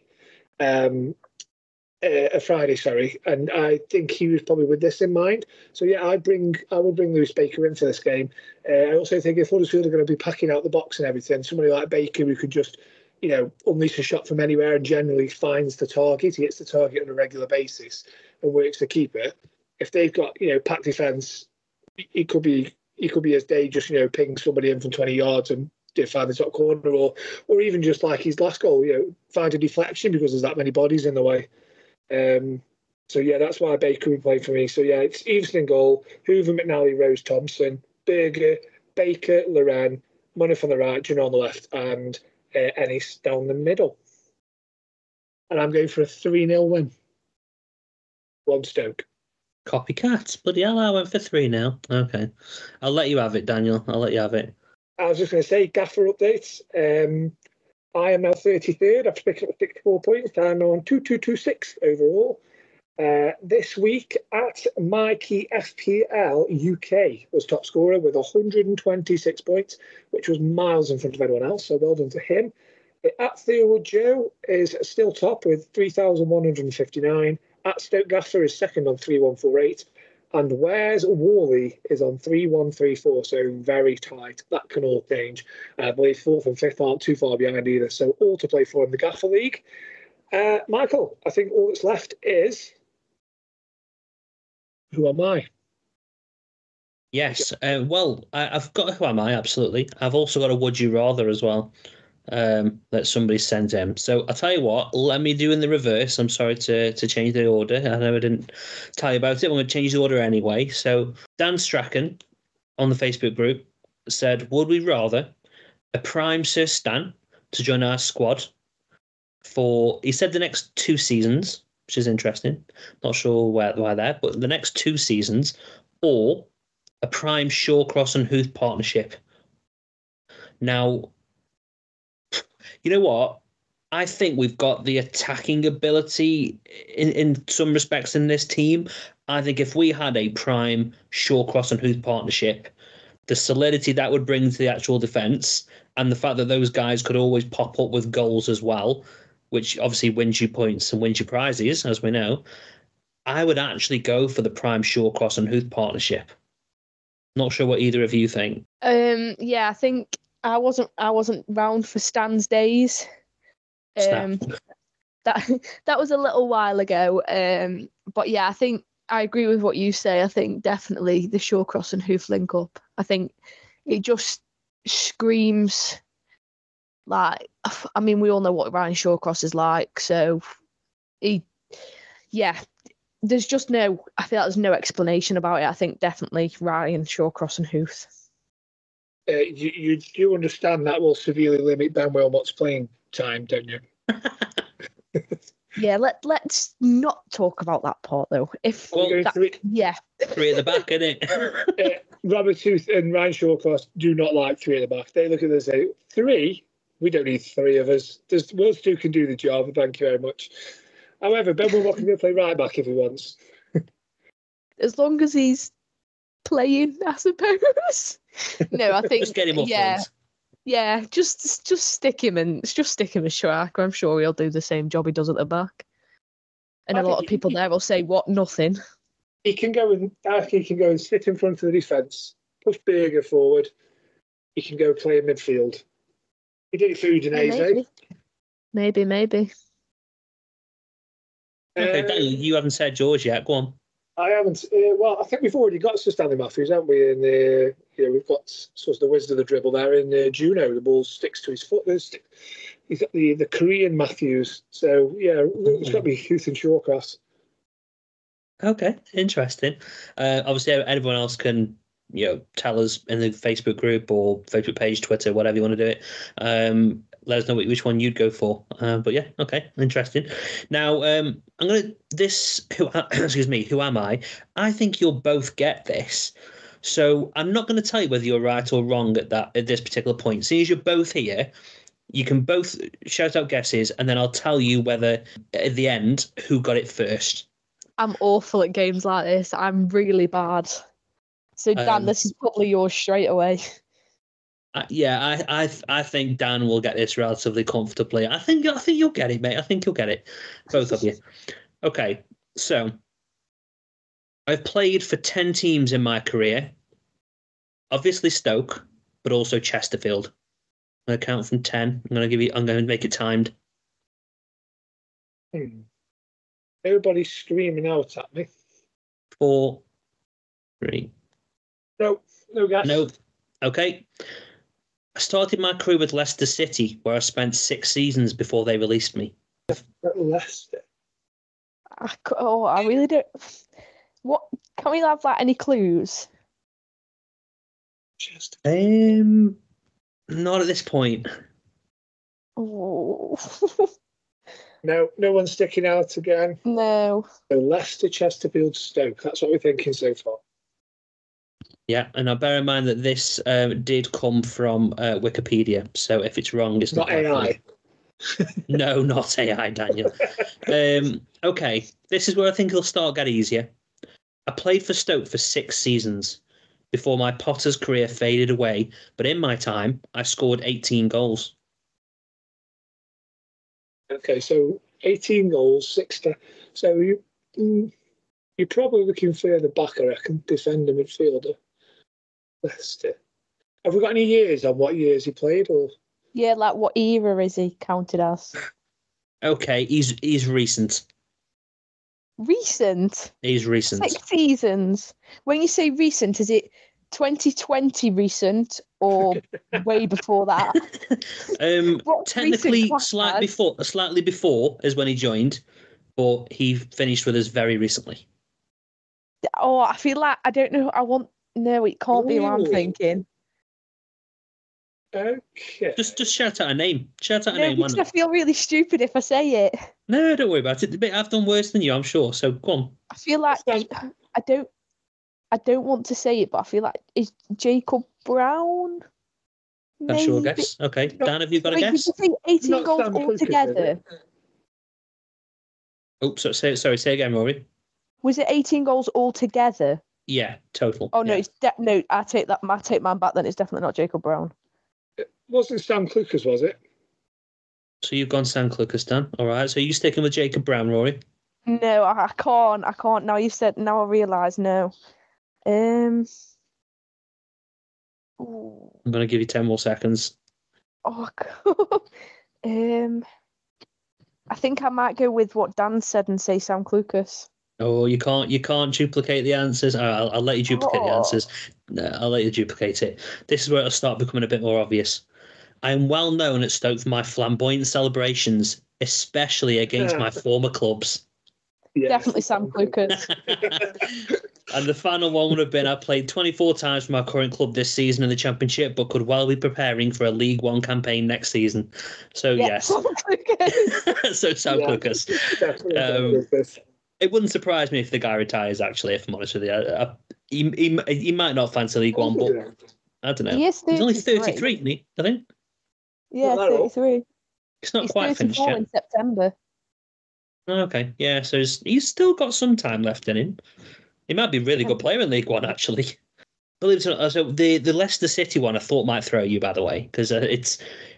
Friday, sorry, and I think he was probably with this in mind. So yeah, I would bring Lewis Baker into this game. I also think if Huddersfield are going to be packing out the box and everything, somebody like Baker who could just unleash a shot from anywhere and generally finds the target. He hits the target on a regular basis and works the keeper. If they've got packed defence, it could be as they just ping somebody in from 20 yards and find the top corner, or even just like his last goal, find a deflection because there's that many bodies in the way. So yeah, that's why Baker would play for me. So yeah, it's Eveson in goal, Hoover, McNally, Rose, Thompson, Berger, Baker, Loren, Munif on the right, Juno on the left, and Ennis down the middle. And I'm going for a 3-0 win. 1 Stoke. Copycat. Bloody hell, I went for 3 now. Okay. I'll let you have it, Daniel. I'll let you have it. I was just going to say, Gaffer updates. I am now 33rd. I've picked up 64 points. I'm on 2226 overall. This week at Mikey FPL UK was top scorer with 126 points, which was miles in front of everyone else. So well done to him. At Theowood Joe is still top with 3,159. At Stoke Gaffer is second on 3,148. And Where's Worley is on 3,134, so very tight. That can all change. I believe fourth and fifth aren't too far behind either, so all to play for in the Gaffer League. Michael, I think all that's left is... Who am I? Yes. Well, I've got Who Am I, absolutely. I've also got a Would You Rather as well that somebody sent in. So I'll tell you what, let me do in the reverse. I'm sorry to change the order. I know I didn't tell you about it. I'm going to change the order anyway. So Dan Strachan on the Facebook group said, would we rather a prime Sir Stan to join our squad for, he said, the next 2 seasons, which is interesting. Not sure why there, but the next 2 seasons, or a prime Shawcross and Huth partnership. Now, you know what? I think we've got the attacking ability in some respects in this team. I think if we had a prime Shawcross and Huth partnership, the solidity that would bring to the actual defence, and the fact that those guys could always pop up with goals as well, which obviously wins you points and wins you prizes, as we know, I would actually go for the prime Shawcross and Huth partnership. Not sure what either of you think. Yeah, I think I wasn't round for Stan's days. That was a little while ago. But yeah, I think I agree with what you say. I think definitely the Shawcross and Huth link up. I think it just screams like, I mean, we all know what Ryan Shawcross is like. So there's just I feel like there's no explanation about it. I think definitely Ryan Shawcross and Huth. You do understand that will severely limit Ben Wilmot's playing time, don't you? Yeah, let's not talk about that part though. Three at the back, innit? Robert Huth and Ryan Shawcross do not like 3 at the back. They look at us and say, 3? We don't need 3 of us. Those 2 can do the job. Thank you very much. However, Ben Wilmot can go play right back if he wants. As long as he's playing, I suppose. No, I think just get him up front. Yeah, just stick him as striker. I'm sure he'll do the same job he does at the back. And a lot of people there will say, "What? Nothing." He can go and sit in front of the defence, push Berger forward. He can go play in midfield. He did it for Udinese. Maybe. Okay, Daniel, you haven't said yours yet. Go on. I haven't. Well, I think we've already got Sir Stanley Matthews, haven't we? And we've got sort of the wizard of the dribble there in Juno. The ball sticks to his foot. He's got the Korean Matthews. So yeah, it's got to be Huth and Shawcross. Okay, interesting. Obviously, everyone else can tell us in the Facebook group or Facebook page, Twitter, whatever you want to do it. Let us know which one you'd go for. But yeah, okay, interesting. Now, I'm going to... Who am I? I think you'll both get this. So I'm not going to tell you whether you're right or wrong at this particular point. Seeing as you're both here, you can both shout out guesses, and then I'll tell you whether, at the end, who got it first. I'm awful at games like this. I'm really bad. So, Dan, this is probably yours straight away. I think Dan will get this relatively comfortably. I think you'll get it, mate. I think you'll get it, both of you. Okay, so I've played for 10 teams in my career. Obviously Stoke, but also Chesterfield. I'm going to count from 10. I'm going to make it timed. Everybody's screaming out at me. 4, 3. No gas. No. Okay. I started my career with Leicester City, where I spent 6 seasons before they released me. Leicester. I really don't. What? Can we have any clues? Not at this point. Oh. No one's sticking out again. No. So Leicester, Chesterfield, Stoke. That's what we're thinking so far. Yeah, and now bear in mind that this did come from Wikipedia, so if it's wrong, it's not AI. No, not AI, Daniel. Okay, this is where I think it'll start get easier. I played for Stoke for 6 seasons before my Potter's career faded away, but in my time, I scored 18 goals. Okay, so 18 goals, 60. So you're probably looking further back, I reckon, defender, midfielder. Leicester. Have we got any years on what years he played? Or Yeah, like what era is he counted as? Okay, he's recent. Recent? He's recent. 6 seasons. When you say recent, is it 2020 recent or way before that? Technically, slightly before is when he joined, but he finished with us very recently. Oh, I feel like I don't know. No, it can't be what I'm thinking. Okay. Just shout out a name. Shout out a No, name. because I feel really stupid if I say it. No, don't worry about it. I've done worse than you, I'm sure. So go on. I feel like I don't want to say it, but I feel like is Jacob Brown. That's your guess. Okay, Dan, have you got a guess? Did you say 18 goals altogether? Oh, sorry. Say again, Rory. Was it 18 goals altogether? Yeah, total. Oh no, yeah. No. I take mine back. Then it's definitely not Jacob Brown. It wasn't Sam Clucas, was it? So you've gone Sam Clucas, Dan. All right. So you sticking with Jacob Brown, Rory? No, I can't. Now you've said. Now I realise. No. I'm gonna give you 10 more seconds. Oh God. I think I might go with what Dan said and say Sam Clucas. Oh, you can't duplicate the answers. I'll let you duplicate the answers. No, I'll let you duplicate it. This is where it'll start becoming a bit more obvious. I am well known at Stoke for my flamboyant celebrations, especially against my former clubs. Yeah. Definitely Sam Clucas. And the final one would have been, I played 24 times for my current club this season in the Championship, but could well be preparing for a League One campaign next season. So, yes. Sam Clucas. So, Sam Clucas. It wouldn't surprise me if the guy retires, actually, if I'm honest with you. He might not fancy League One, but I don't know. He's only 33, isn't he? I think. Yeah, 33. He's not quite finished yet. In September. Okay, yeah, so he's still got some time left in him. He might be a really good player in League One, actually. Believe it or not, so the Leicester City one I thought might throw you, by the way, because it's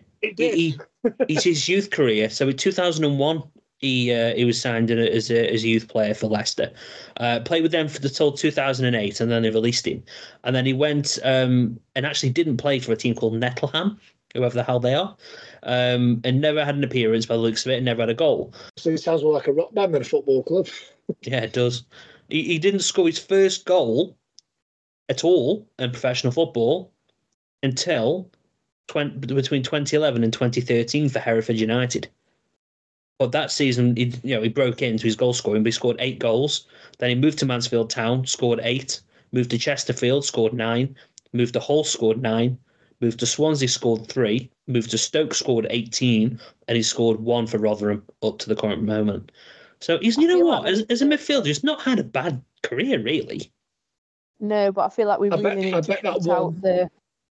his youth career. So in 2001, he was signed as a youth player for Leicester. Played with them for till 2008, and then they released him. And then he went and actually didn't play for a team called Nettleham, whoever the hell they are, and never had an appearance by the looks of it, and never had a goal. So it sounds more like a rock band than a football club. Yeah, it does. He didn't score his first goal at all in professional football until between 2011 and 2013 for Hereford United. But that season, he broke into his goal scoring, but he scored 8 goals. Then he moved to Mansfield Town, scored 8. Moved to Chesterfield, scored 9. Moved to Hull, scored 9. Moved to Swansea, scored 3. Moved to Stoke, scored 18. And he scored 1 for Rotherham up to the current moment. So he's, you know what, as a midfielder, he's not had a bad career, really. No, but I feel like we really need to put out the...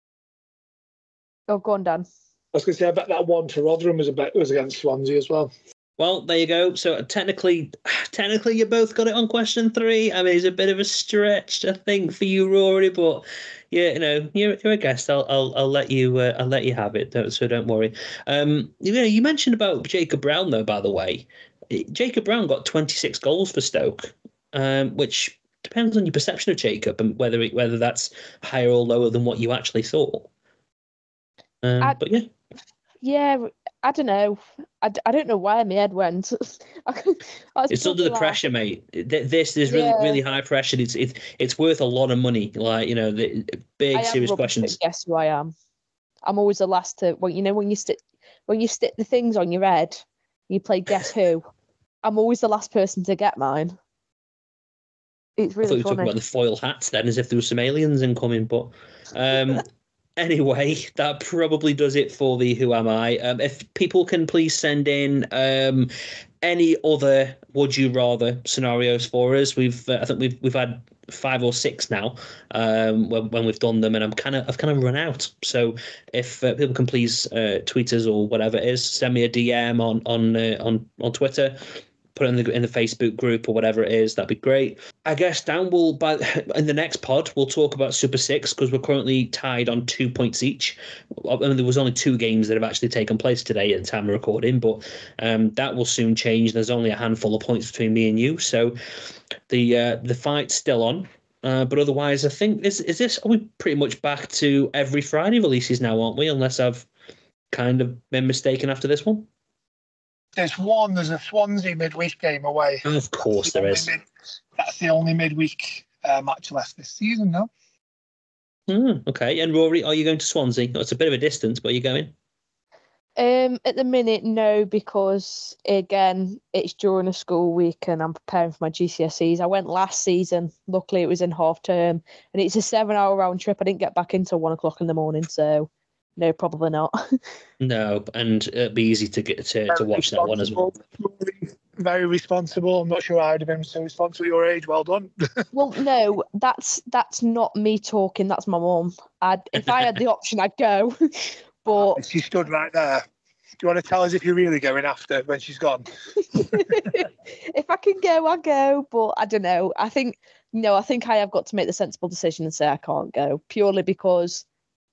Oh, go on, Dan. I was going to say, I bet that one to Rotherham was against Swansea as well. Well, there you go. So technically, you both got it on question 3. I mean, it's a bit of a stretch, I think, for you, Rory. But yeah, you're a guest. I'll let you have it. So don't worry. You mentioned about Jacob Brown, though. By the way, Jacob Brown got 26 goals for Stoke, which depends on your perception of Jacob and whether that's higher or lower than what you actually thought. But yeah. Yeah, I don't know. I don't know where my head went. It's under the pressure, mate. This is really high pressure. It's worth a lot of money. Like, the big serious questions. Guess who I am? I'm always the last to. Well, when you stick the things on your head, you play guess who. I'm always the last person to get mine. It's really funny. I thought you were talking about the foil hats then, as if there were some aliens incoming. But anyway, that probably does it for the Who Am I. If people can please send in any other would you rather scenarios for us. I think we've had 5 or 6 now when we've done them, and I've kind of run out. So if people can please tweet us or whatever it is, send me a DM on Twitter. put it in the Facebook group or whatever it is. That'd be great. I guess Dan will, in the next pod, we'll talk about Super 6 because we're currently tied on 2 points each. I mean, there was only 2 games that have actually taken place today at the time of recording, but that will soon change. There's only a handful of points between me and you, so the fight's still on. But otherwise, I think are we pretty much back to every Friday releases now, aren't we? Unless I've kind of been mistaken after this one. There's a Swansea midweek game away. Of course there is. That's the only midweek match left this season now. Okay, and Rory, are you going to Swansea? It's a bit of a distance, but are you going? At the minute, no, because again, it's during a school week and I'm preparing for my GCSEs. I went last season. Luckily, it was in half term, and it's a 7-hour round trip. I didn't get back until 1 o'clock in the morning, so no, probably not. No, and it'd be easy to get to watch that one as well. Very responsible. I'm not sure I would have been so responsible at your age. Well done. Well, no, that's not me talking. That's my mum. If I had the option, I'd go. But she stood right there. Do you want to tell us if you're really going after when she's gone? If I can go, I'll go. But I don't know. I think I have got to make the sensible decision and say I can't go purely because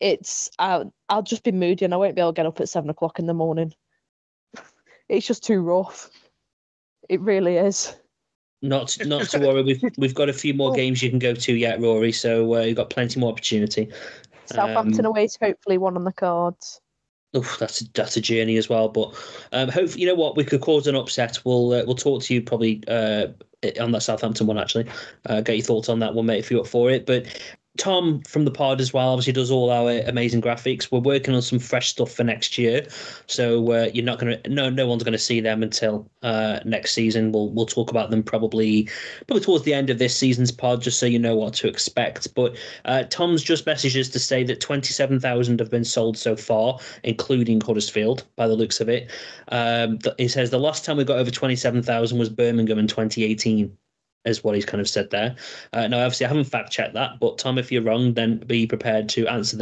I'll just be moody and I won't be able to get up at 7 o'clock in the morning. It's just too rough. It really is. Not to worry. We've got a few more games you can go to yet, Rory. So you've got plenty more opportunity. Southampton away is hopefully one on the cards. Oh, that's a journey as well. But hopefully, you know what, we could cause an upset. We'll talk to you probably on that Southampton one. Actually, get your thoughts on that one, mate, if you're up for it. But Tom from the pod as well obviously does all our amazing graphics. We're working on some fresh stuff for next year, so you're not gonna no one's gonna see them until next season. We'll talk about them probably towards the end of this season's pod, just so you know what to expect. But Tom's just messaged us to say that 27,000 have been sold so far, including Huddersfield, by the looks of it. He says the last time we got over 27,000 was Birmingham in 2018. Is what he's kind of said there. Now, obviously, I haven't fact-checked that, but Tom, if you're wrong, then be prepared to answer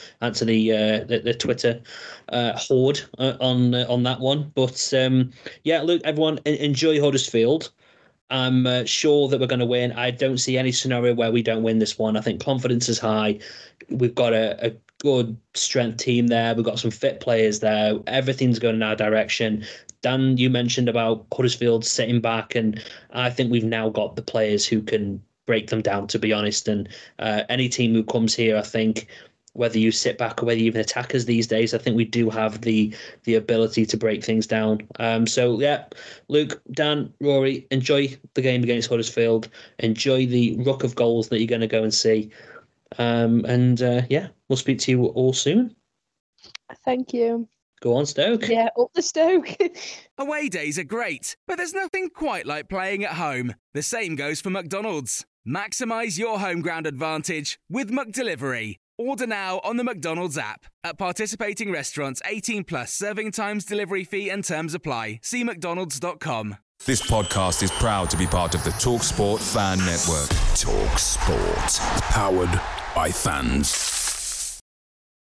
the Twitter horde on that one. But yeah, look, everyone, enjoy Huddersfield. I'm sure that we're going to win. I don't see any scenario where we don't win this one. I think confidence is high. We've got a good strength team there. We've got some fit players there. Everything's going in our direction. Dan, you mentioned about Huddersfield sitting back, and I think we've now got the players who can break them down, to be honest. And any team who comes here, I think, whether you sit back or whether you even attack us these days, I think we do have the ability to break things down. So, yeah, Luke, Dan, Rory, enjoy the game against Huddersfield. Enjoy the ruck of goals that you're going to go and see. Yeah, we'll speak to you all soon. Thank you. Go on, Stoke. Yeah, up the Stoke. Away days are great, but there's nothing quite like playing at home. The same goes for McDonald's. Maximise your home ground advantage with McDelivery. Order now on the McDonald's app. At participating restaurants, 18 plus serving times, delivery fee and terms apply. See mcdonalds.com. This podcast is proud to be part of the TalkSport Fan Network. TalkSport. Powered by fans.